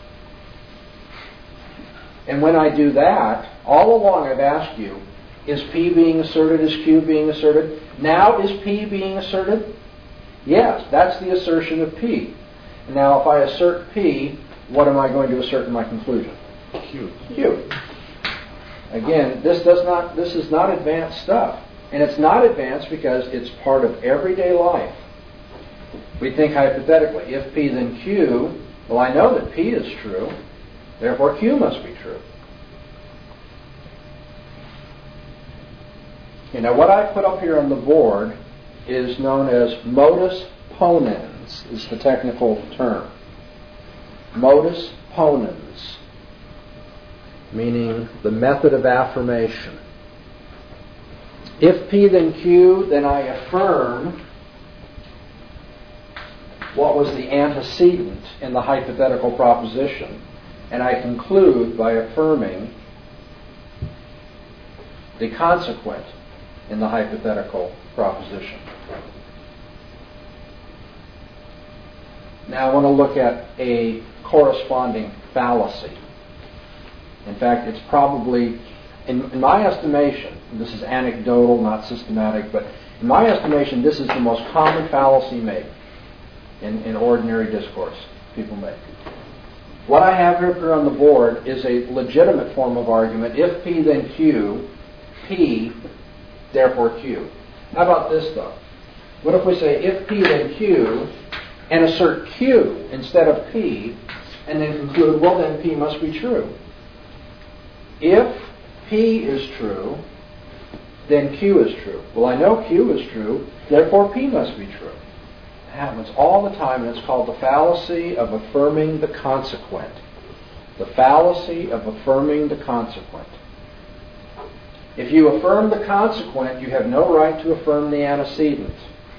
And when I do that, all along I've asked you, is P being asserted? Is Q being asserted? Now is P being asserted? Yes, that's the assertion of P. Now if I assert P, what am I going to assert in my conclusion? Q. Q. Again, this does not this is not advanced stuff. And it's not advanced because it's part of everyday life. We think hypothetically, if P then Q, well I know that P is true, therefore Q must be true. You know, what I put up here on the board is known as modus ponens, is the technical term. Modus ponens, meaning the method of affirmation. If P then Q, then I affirm what was the antecedent in the hypothetical proposition, and I conclude by affirming the consequent in the hypothetical proposition. Now I want to look at a corresponding fallacy. In fact, it's probably, in, in my estimation, this is anecdotal, not systematic, but in my estimation, this is the most common fallacy made in, in ordinary discourse people make. What I have here on the board is a legitimate form of argument. If P, then Q, P, therefore Q. How about this, though? What if we say if P, then Q, and assert Q instead of P, and then conclude, well, then P must be true. If P is true, then Q is true. Well, I know Q is true, therefore P must be true. It happens all the time, and it's called the fallacy of affirming the consequent. The fallacy of affirming the consequent. If you affirm the consequent, you have no right to affirm the antecedent.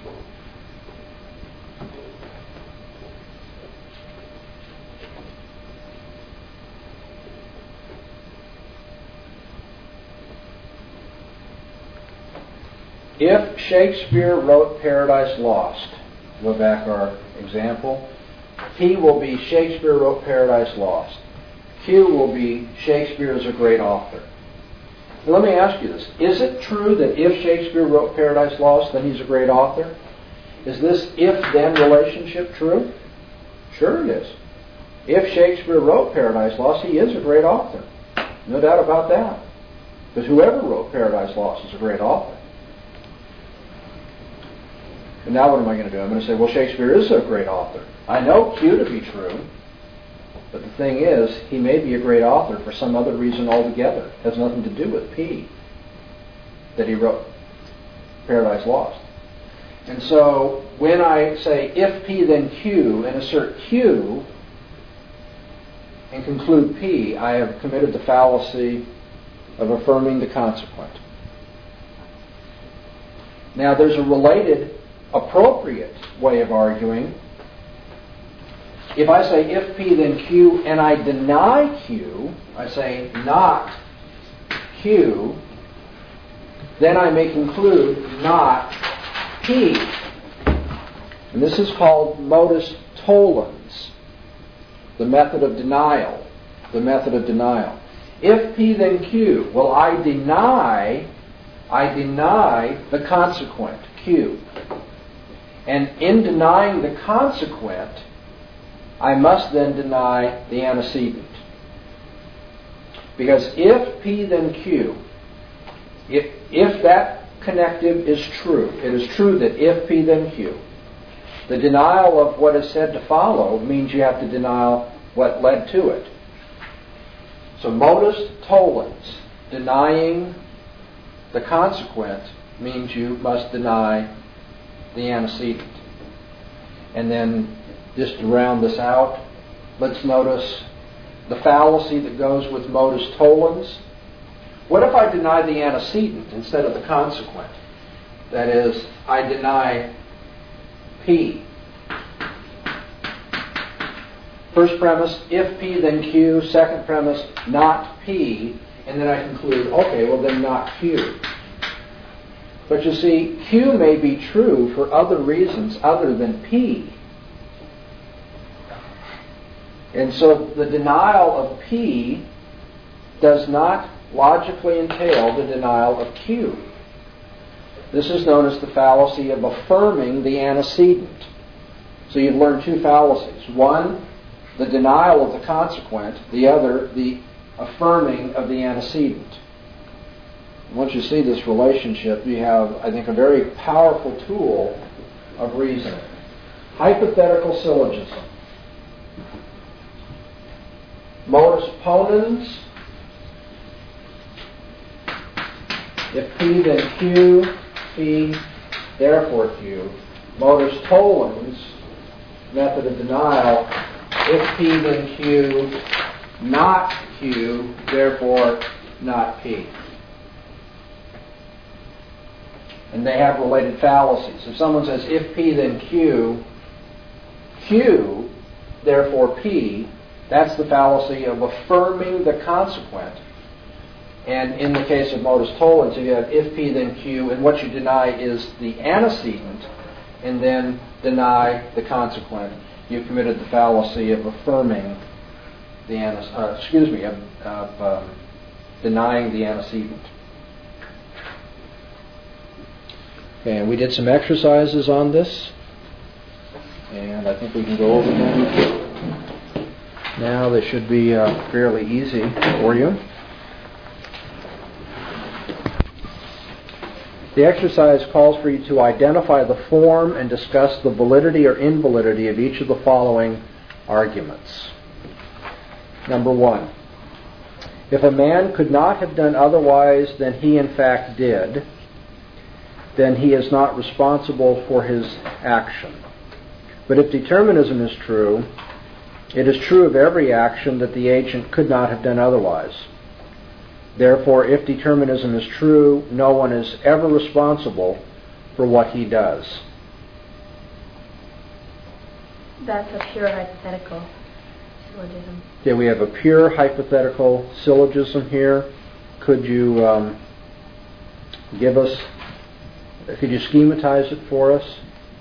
If Shakespeare wrote Paradise Lost, go back our example, P will be Shakespeare wrote Paradise Lost. Q will be Shakespeare is a great author. Now let me ask you this. Is it true that if Shakespeare wrote Paradise Lost, then he's a great author? Is this if-then relationship true? Sure it is. If Shakespeare wrote Paradise Lost, he is a great author. No doubt about that. Because whoever wrote Paradise Lost is a great author. And now what am I going to do? I'm going to say, well, Shakespeare is a great author. I know Q to be true, but the thing is, he may be a great author for some other reason altogether. It has nothing to do with P, that he wrote Paradise Lost. And so, when I say, if P, then Q, and assert Q, and conclude P, I have committed the fallacy of affirming the consequent. Now, there's a related appropriate way of arguing if I say if P then Q and I deny Q, I say not Q, then I may conclude not P. And this is called modus tollens, the method of denial. The method of denial. If P then Q, well, I deny, I deny the consequent, Q. And in denying the consequent, I must then deny the antecedent. Because if P then Q, if, if that connective is true, it is true that if P then Q, the denial of what is said to follow means you have to deny what led to it. So modus tollens, denying the consequent, means you must deny the antecedent. And then, just to round this out, let's notice the fallacy that goes with modus tollens. What if I deny the antecedent instead of the consequent? That is, I deny P. First premise, if P then Q. Second premise, not P. And then I conclude, okay, well then not Q. But you see, Q may be true for other reasons other than P. And so the denial of P does not logically entail the denial of Q. This is known as the fallacy of affirming the antecedent. So you've learned two fallacies. One, the denial of the consequent. The other, the affirming of the antecedent. Once you see this relationship, you have, I think, a very powerful tool of reasoning. Hypothetical syllogism. Modus ponens, if P then Q, P, therefore Q. Modus tollens, method of denial, if P then Q, not Q, therefore not P. And they have related fallacies. If someone says if P then Q, Q, therefore P, that's the fallacy of affirming the consequent. And in the case of modus tollens, if you have if P then Q, and what you deny is the antecedent, and then deny the consequent, you've committed the fallacy of affirming the antecedent, uh, excuse me, of, of um, denying the antecedent. Okay, and we did some exercises on this, and I think we can go over them. Now they should be uh, fairly easy for you. The exercise calls for you to identify the form and discuss the validity or invalidity of each of the following arguments. Number one, if a man could not have done otherwise than he in fact did, then he is not responsible for his action. But if determinism is true, it is true of every action that the agent could not have done otherwise. Therefore, if determinism is true, no one is ever responsible for what he does. That's a pure hypothetical syllogism. Okay, we have a pure hypothetical syllogism here. Could you um, give us, could you schematize it for us?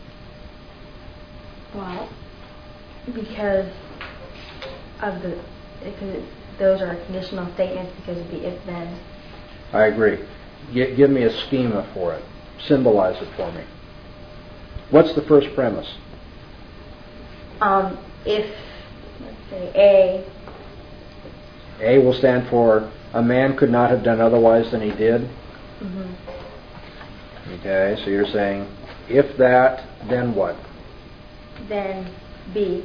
Well, because of the, because it's, those are conditional statements because of the if-then. I agree. G- give me a schema for it. Symbolize it for me. What's the first premise? Um, if, let's say, A. A will stand for a man could not have done otherwise than he did. Mm-hmm. Okay, so you're saying, if that, then what? Then B.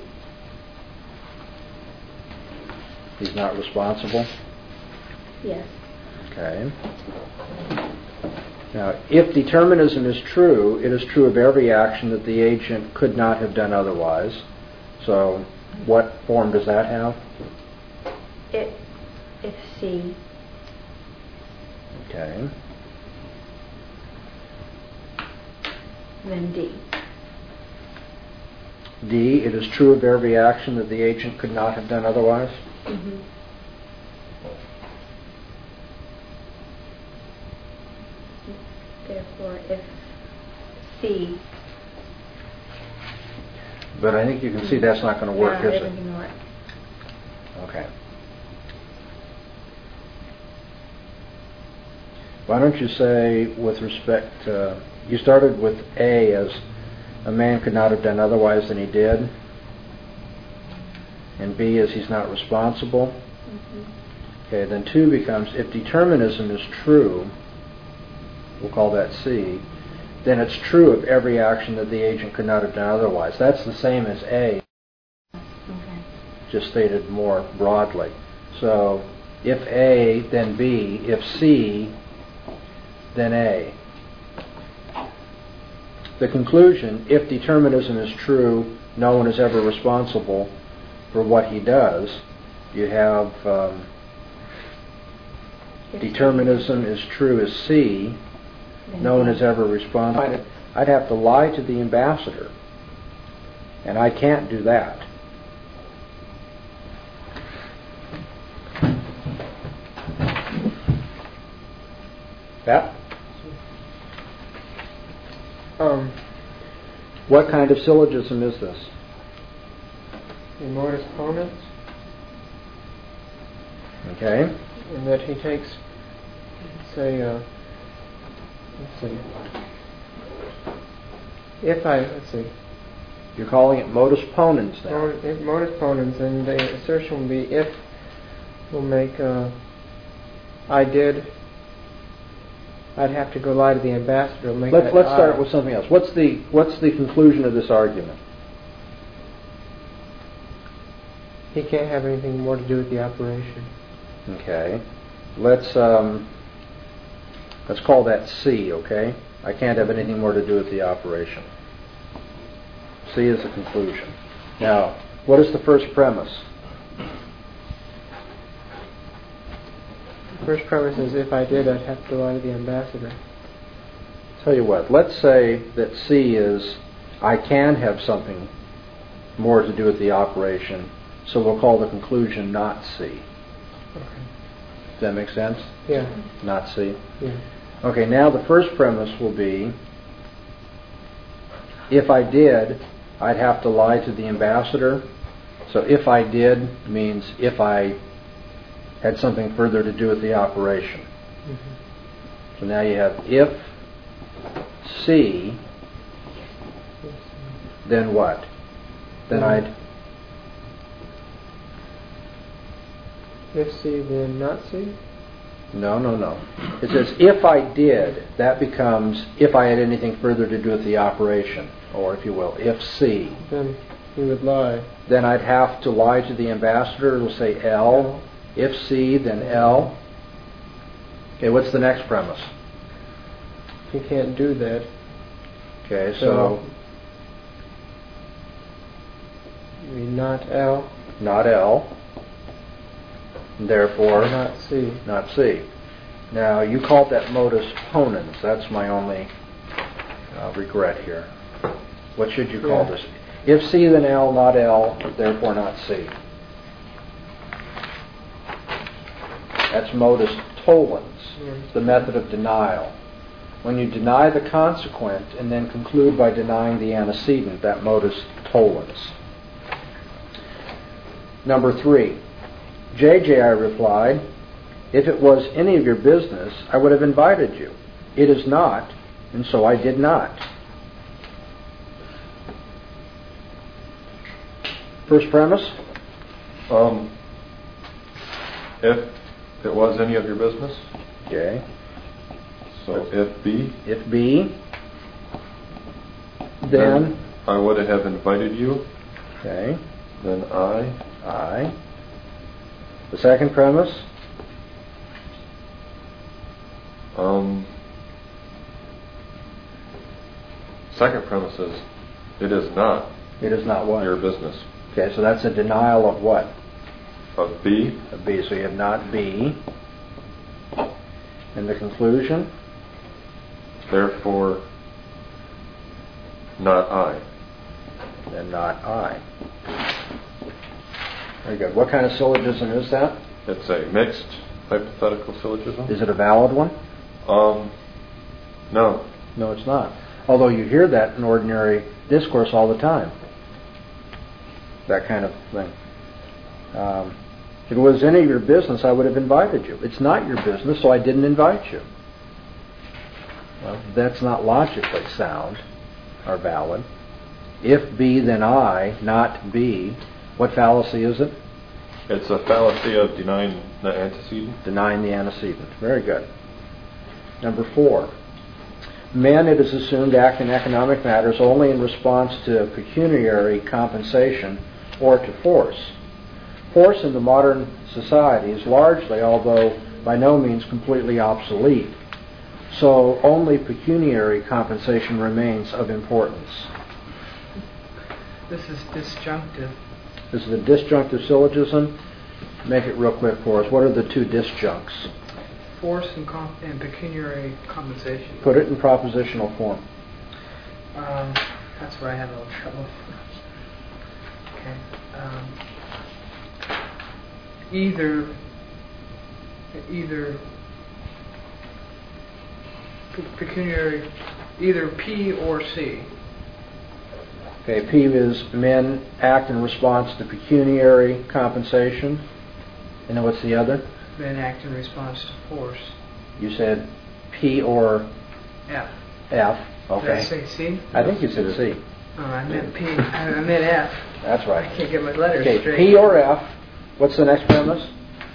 He's not responsible? Yes. Okay. Now, if determinism is true, it is true of every action that the agent could not have done otherwise. So, what form does that have? If, if C. Okay. Then D. D, it is true of every action that the agent could not have done otherwise. Mm-hmm. Therefore, if C. But I think you can see that's not going to work, no, is it it? doesn't work. Okay. Why don't you say, with respect to, you started with A as a man could not have done otherwise than he did, and B as he's not responsible. Mm-hmm. Okay, then two becomes, if determinism is true, we'll call that C, then it's true of every action that the agent could not have done otherwise. That's the same as A, Okay. just stated more broadly. So if A, then B. If C, then A. The conclusion, if determinism is true, no one is ever responsible for what he does. You have um, determinism is true as C, no one is ever responsible. I'd have to lie to the ambassador, and I can't do that. Pat? Um, What kind of syllogism is this? the modus ponens, Okay. and that he takes, say, uh, let's see, if I, let's see, You're calling it modus ponens now. Mod- if modus ponens, and the assertion will be if will make, uh, I did, I'd have to go lie to the ambassador. Make Let's that let's I. start with something else. What's the what's the conclusion of this argument? He can't have anything more to do with the operation. Okay. Let's um, let's call that C. Okay. I can't have anything more to do with the operation. C is the conclusion. Now, what is the first premise? The first premise is if I did, I'd have to lie to the ambassador. Tell you what. Let's say that C is I can have something more to do with the operation. So we'll call the conclusion not C. Okay. Does that make sense? Yeah. Not C. Yeah. Okay, now the first premise will be if I did, I'd have to lie to the ambassador. So if I did means if I had something further to do with the operation. Mm-hmm. So now you have if C, then what? Then Mm-hmm. I'd If C, then not C? No, no, no. It says if I did, that becomes if I had anything further to do with the operation, or if you will, if C. Then he would lie. Then I'd have to lie to the ambassador. It'll say L. If C, then L. Okay, what's the next premise? He can't do that. Okay, so, So, I mean, not L, not L. Therefore, not C. not C. Now, you called that modus ponens. That's my only uh, regret here. What should you call Yeah. this? If C, then L, not L, therefore not C. That's modus tollens, the method of denial. When you deny the consequent and then conclude by denying the antecedent, that modus tollens. Number three. J J, I replied, if it was any of your business, I would have invited you. It is not, and so I did not. First premise? Um, if it was any of your business, Okay. so if B, If B, then, I would have invited you, okay, then I, I. The second premise? um, second premise is, it is not It is not what? your business. Okay, so that's a denial of what? Of B, Of B. So you have not B. And the conclusion? therefore, not I. then not I. Very good. What kind of syllogism is that? It's a mixed hypothetical syllogism. Is it a valid one? Um, no. No, it's not. Although you hear that in ordinary discourse all the time. That kind of thing. Um, if it was any of your business, I would have invited you. It's not your business, so I didn't invite you. Well, that's not logically sound or valid. If B, then I, not B. What fallacy is it? It's a fallacy of denying the antecedent. Denying the antecedent. Very good. Number four. Men, it is assumed, act in economic matters only in response to pecuniary compensation or to force. Force in the modern society is largely, although by no means completely obsolete. So only pecuniary compensation remains of importance. This is disjunctive. This is a disjunctive syllogism. Make it real quick for us. What are the two disjuncts? Force and, comp- and pecuniary compensation. Put it in propositional form. Um, that's where I have a little trouble. Okay. Um, either, either pe- pecuniary, either P or C. Okay, P is men act in response to pecuniary compensation. And then what's the other? Men act in response to force. You said P or F. F. Okay. Did I say C? I think you said C. Oh, I meant P. I meant F. That's right. I can't get my letters Okay, straight. P or F. What's the next premise?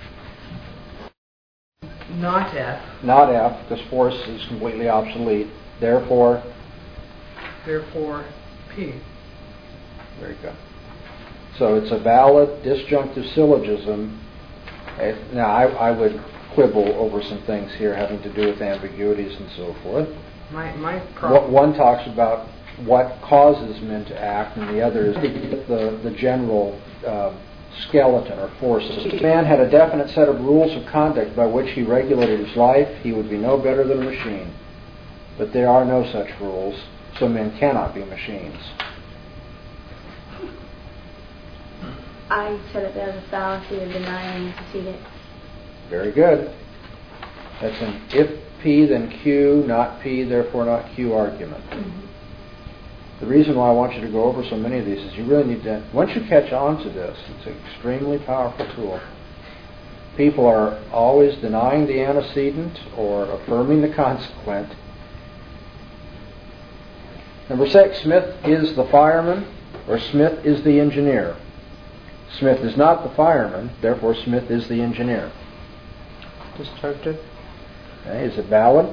Not F. Not F, because force is completely obsolete. Therefore, Therefore, P. very good. So it's a valid disjunctive syllogism. Eh, Now, I, I would quibble over some things here having to do with ambiguities and so forth. My my What- problem. One talks about what causes men to act, and the other is the, the general uh, skeleton or forces. Man had a definite set of rules of conduct by which he regulated his life. He would be no better than a machine. But there are no such rules, so men cannot be machines. I said that there's a fallacy of denying antecedent. Very good. That's an if P then Q, not P, therefore not Q argument. Mm-hmm. The reason why I want you to go over so many of these is you really need to, once you catch on to this, it's an extremely powerful tool. People are always denying the antecedent or affirming the consequent. Number six, Smith is the fireman or Smith is the engineer. Smith is not the fireman, therefore Smith is the engineer. Disjunctive? Okay, is it valid?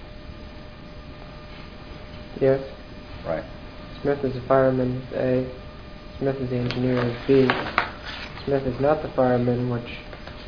Yes. Right. Smith is the fireman is A. Smith is the engineer is B. Smith is not the fireman, which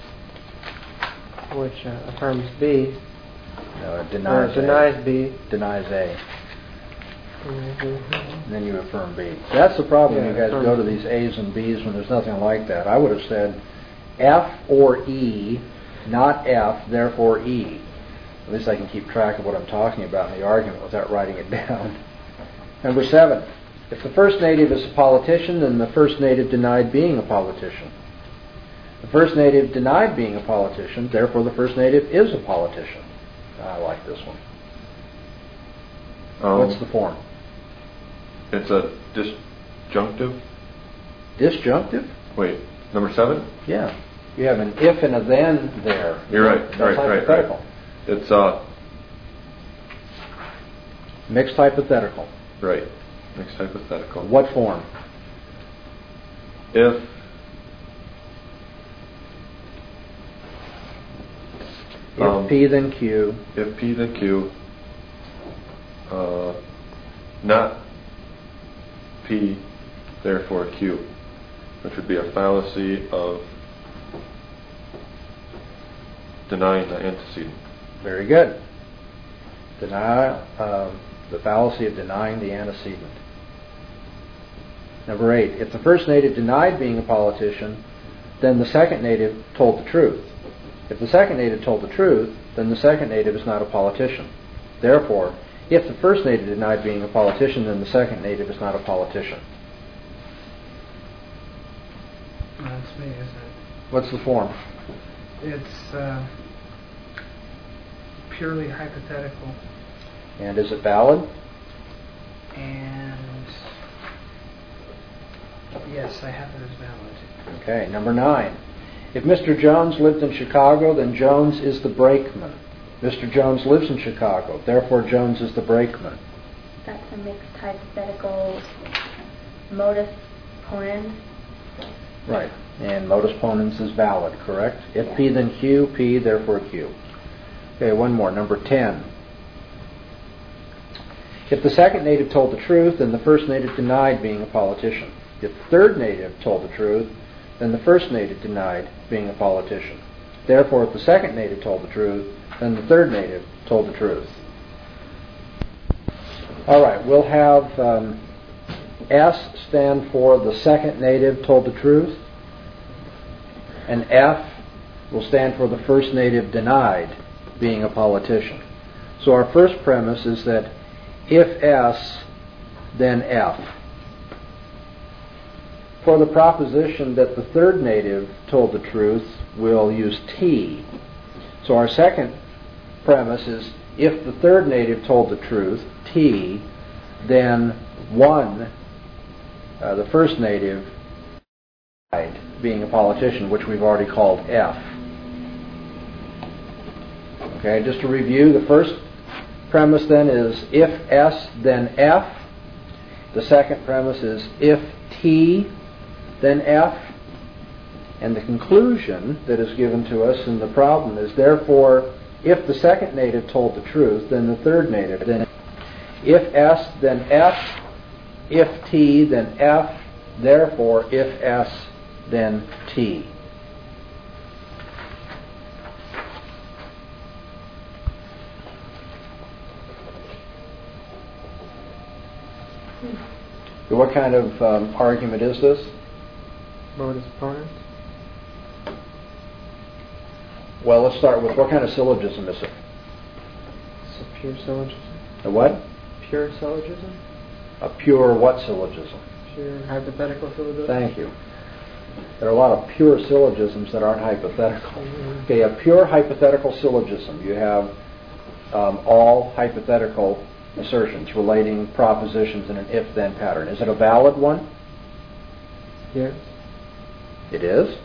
which uh, affirms B. No, it Or denies, denies B. A. Denies A. Mm-hmm. And then you affirm B. That's the problem. Yeah, you guys affirm. go to these A's and B's when there's nothing like that. I would have said F or E, not F, therefore E. At least I can keep track of what I'm talking about in the argument without writing it down. Number seven. If the first native is a politician, then the first native denied being a politician. The first native denied being a politician, therefore the first native is a politician. I like this one. Um, What's the form? It's a disjunctive. Disjunctive? Wait, number seven? Yeah. You have an if and a then there. You're right, That's right, right, hypothetical. right. It's, uh, Mixed hypothetical. right, mixed hypothetical. What form? If If Um, P then Q. If P then Q, uh, not P, therefore Q, which would be a fallacy of denying the antecedent. Very good. Deny um, the fallacy of denying the antecedent. Number eight. If the first native denied being a politician, then the second native told the truth. If the second native told the truth, then the second native is not a politician. Therefore, if the first native denied being a politician, then the second native is not a politician. That's me, isn't it? What's the form? It's uh, purely hypothetical. And is it valid? And yes, I have it as valid. Okay, number nine. If Mister Jones lived in Chicago, then Jones is the brakeman. Mister Jones lives in Chicago, therefore Jones is the brakeman. That's a mixed hypothetical modus ponens. Right. And modus ponens is valid, correct? If Yeah. P, then Q, P, therefore Q. Okay, one more. Number ten. If the second native told the truth, then the first native denied being a politician. If the third native told the truth, then the first native denied being a politician. Therefore, if the second native told the truth, then the third native told the truth. All right, we'll have um, S stand for the second native told the truth, and F will stand for the first native denied being a politician. So our first premise is that if S, then F. For the proposition that the third native told the truth, we'll use T. So our second premise is if the third native told the truth, T, then one, uh, the first native, denied being a politician, which we've already called F. Okay, just to review, the first premise then is if S, then F. The second premise is if T, then F. And the conclusion that is given to us in the problem is therefore, if the second native told the truth, then the third native, then if S, then F. If T, then F. Therefore, if S, then T. What kind of um, argument is this? Modus ponens. Well, let's start with what kind of syllogism is it? It's a pure syllogism. A what? Pure syllogism? A pure what syllogism? Pure hypothetical syllogism? Thank you. There are a lot of pure syllogisms that aren't hypothetical. Mm-hmm. Okay, a pure hypothetical syllogism. You have um, all hypothetical assertions relating propositions in an if-then pattern. Is it a valid one? Yes. It is.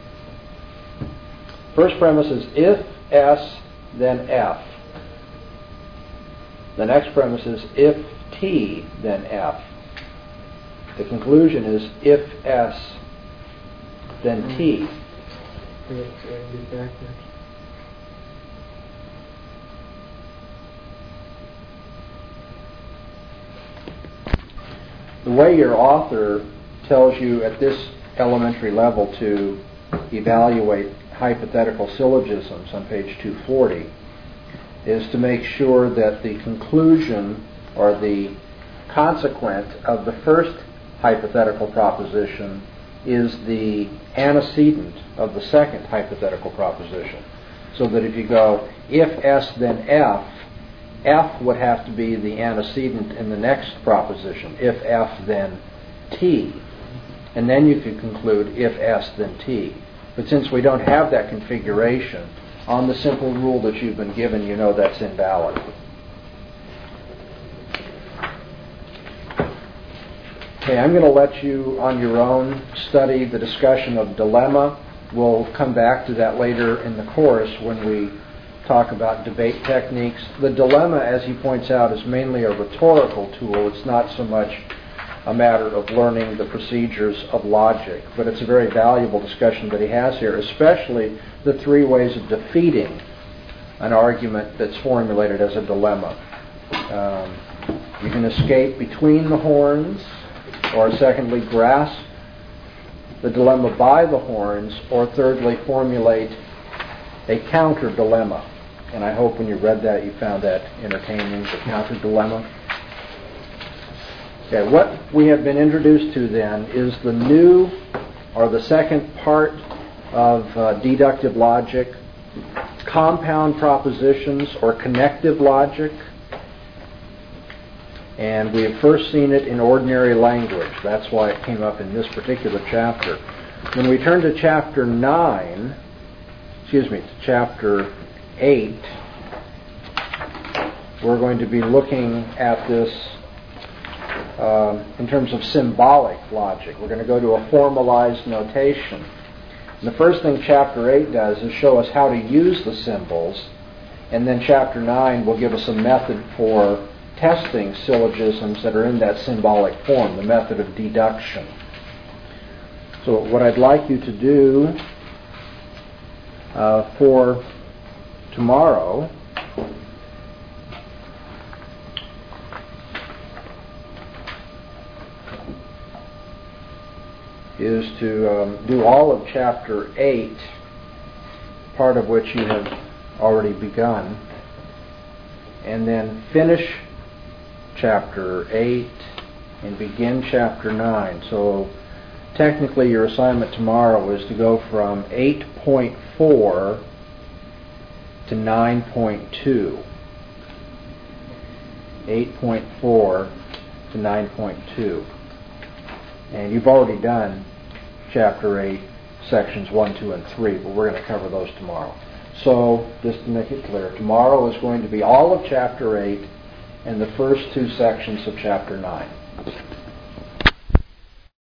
First premise is if S, then F. The next premise is if T, then F. The conclusion is if S, then T. It's uh, be backwards. The way your author tells you at this elementary level to evaluate hypothetical syllogisms on page two forty is to make sure that the conclusion or the consequent of the first hypothetical proposition is the antecedent of the second hypothetical proposition. So that if you go if S then F, F would have to be the antecedent in the next proposition. If F then T. And then you could conclude if S then T. But since we don't have that configuration, on the simple rule that you've been given, you know that's invalid. Okay, I'm going to let you on your own study the discussion of dilemma. We'll come back to that later in the course when we talk about debate techniques. The dilemma, as he points out, is mainly a rhetorical tool. It's not so much a matter of learning the procedures of logic, but it's a very valuable discussion that he has here, especially the three ways of defeating an argument that's formulated as a dilemma. Um, you can escape between the horns, or secondly, grasp the dilemma by the horns, or thirdly, formulate a counter dilemma. And I hope when you read that you found that entertaining, the counter dilemma. Okay, what we have been introduced to then is the new, or the second part of uh, deductive logic, compound propositions or connective logic. And we have first seen it in ordinary language. That's why it came up in this particular chapter. When we turn to chapter nine, excuse me, to chapter eight, we're going to be looking at this uh, in terms of symbolic logic. We're going to go to a formalized notation. And the first thing chapter eight does is show us how to use the symbols, and then chapter nine will give us a method for testing syllogisms that are in that symbolic form, the method of deduction. So what I'd like you to do uh, for tomorrow is to um, do all of chapter eight, part of which you have already begun, and then finish chapter eight and begin chapter nine. So technically your assignment tomorrow is to go from eight point four to nine point two. eight point four to nine point two. And you've already done chapter eight, sections one, two, and three, but we're going to cover those tomorrow. So, just to make it clear, tomorrow is going to be all of chapter eight and the first two sections of chapter nine.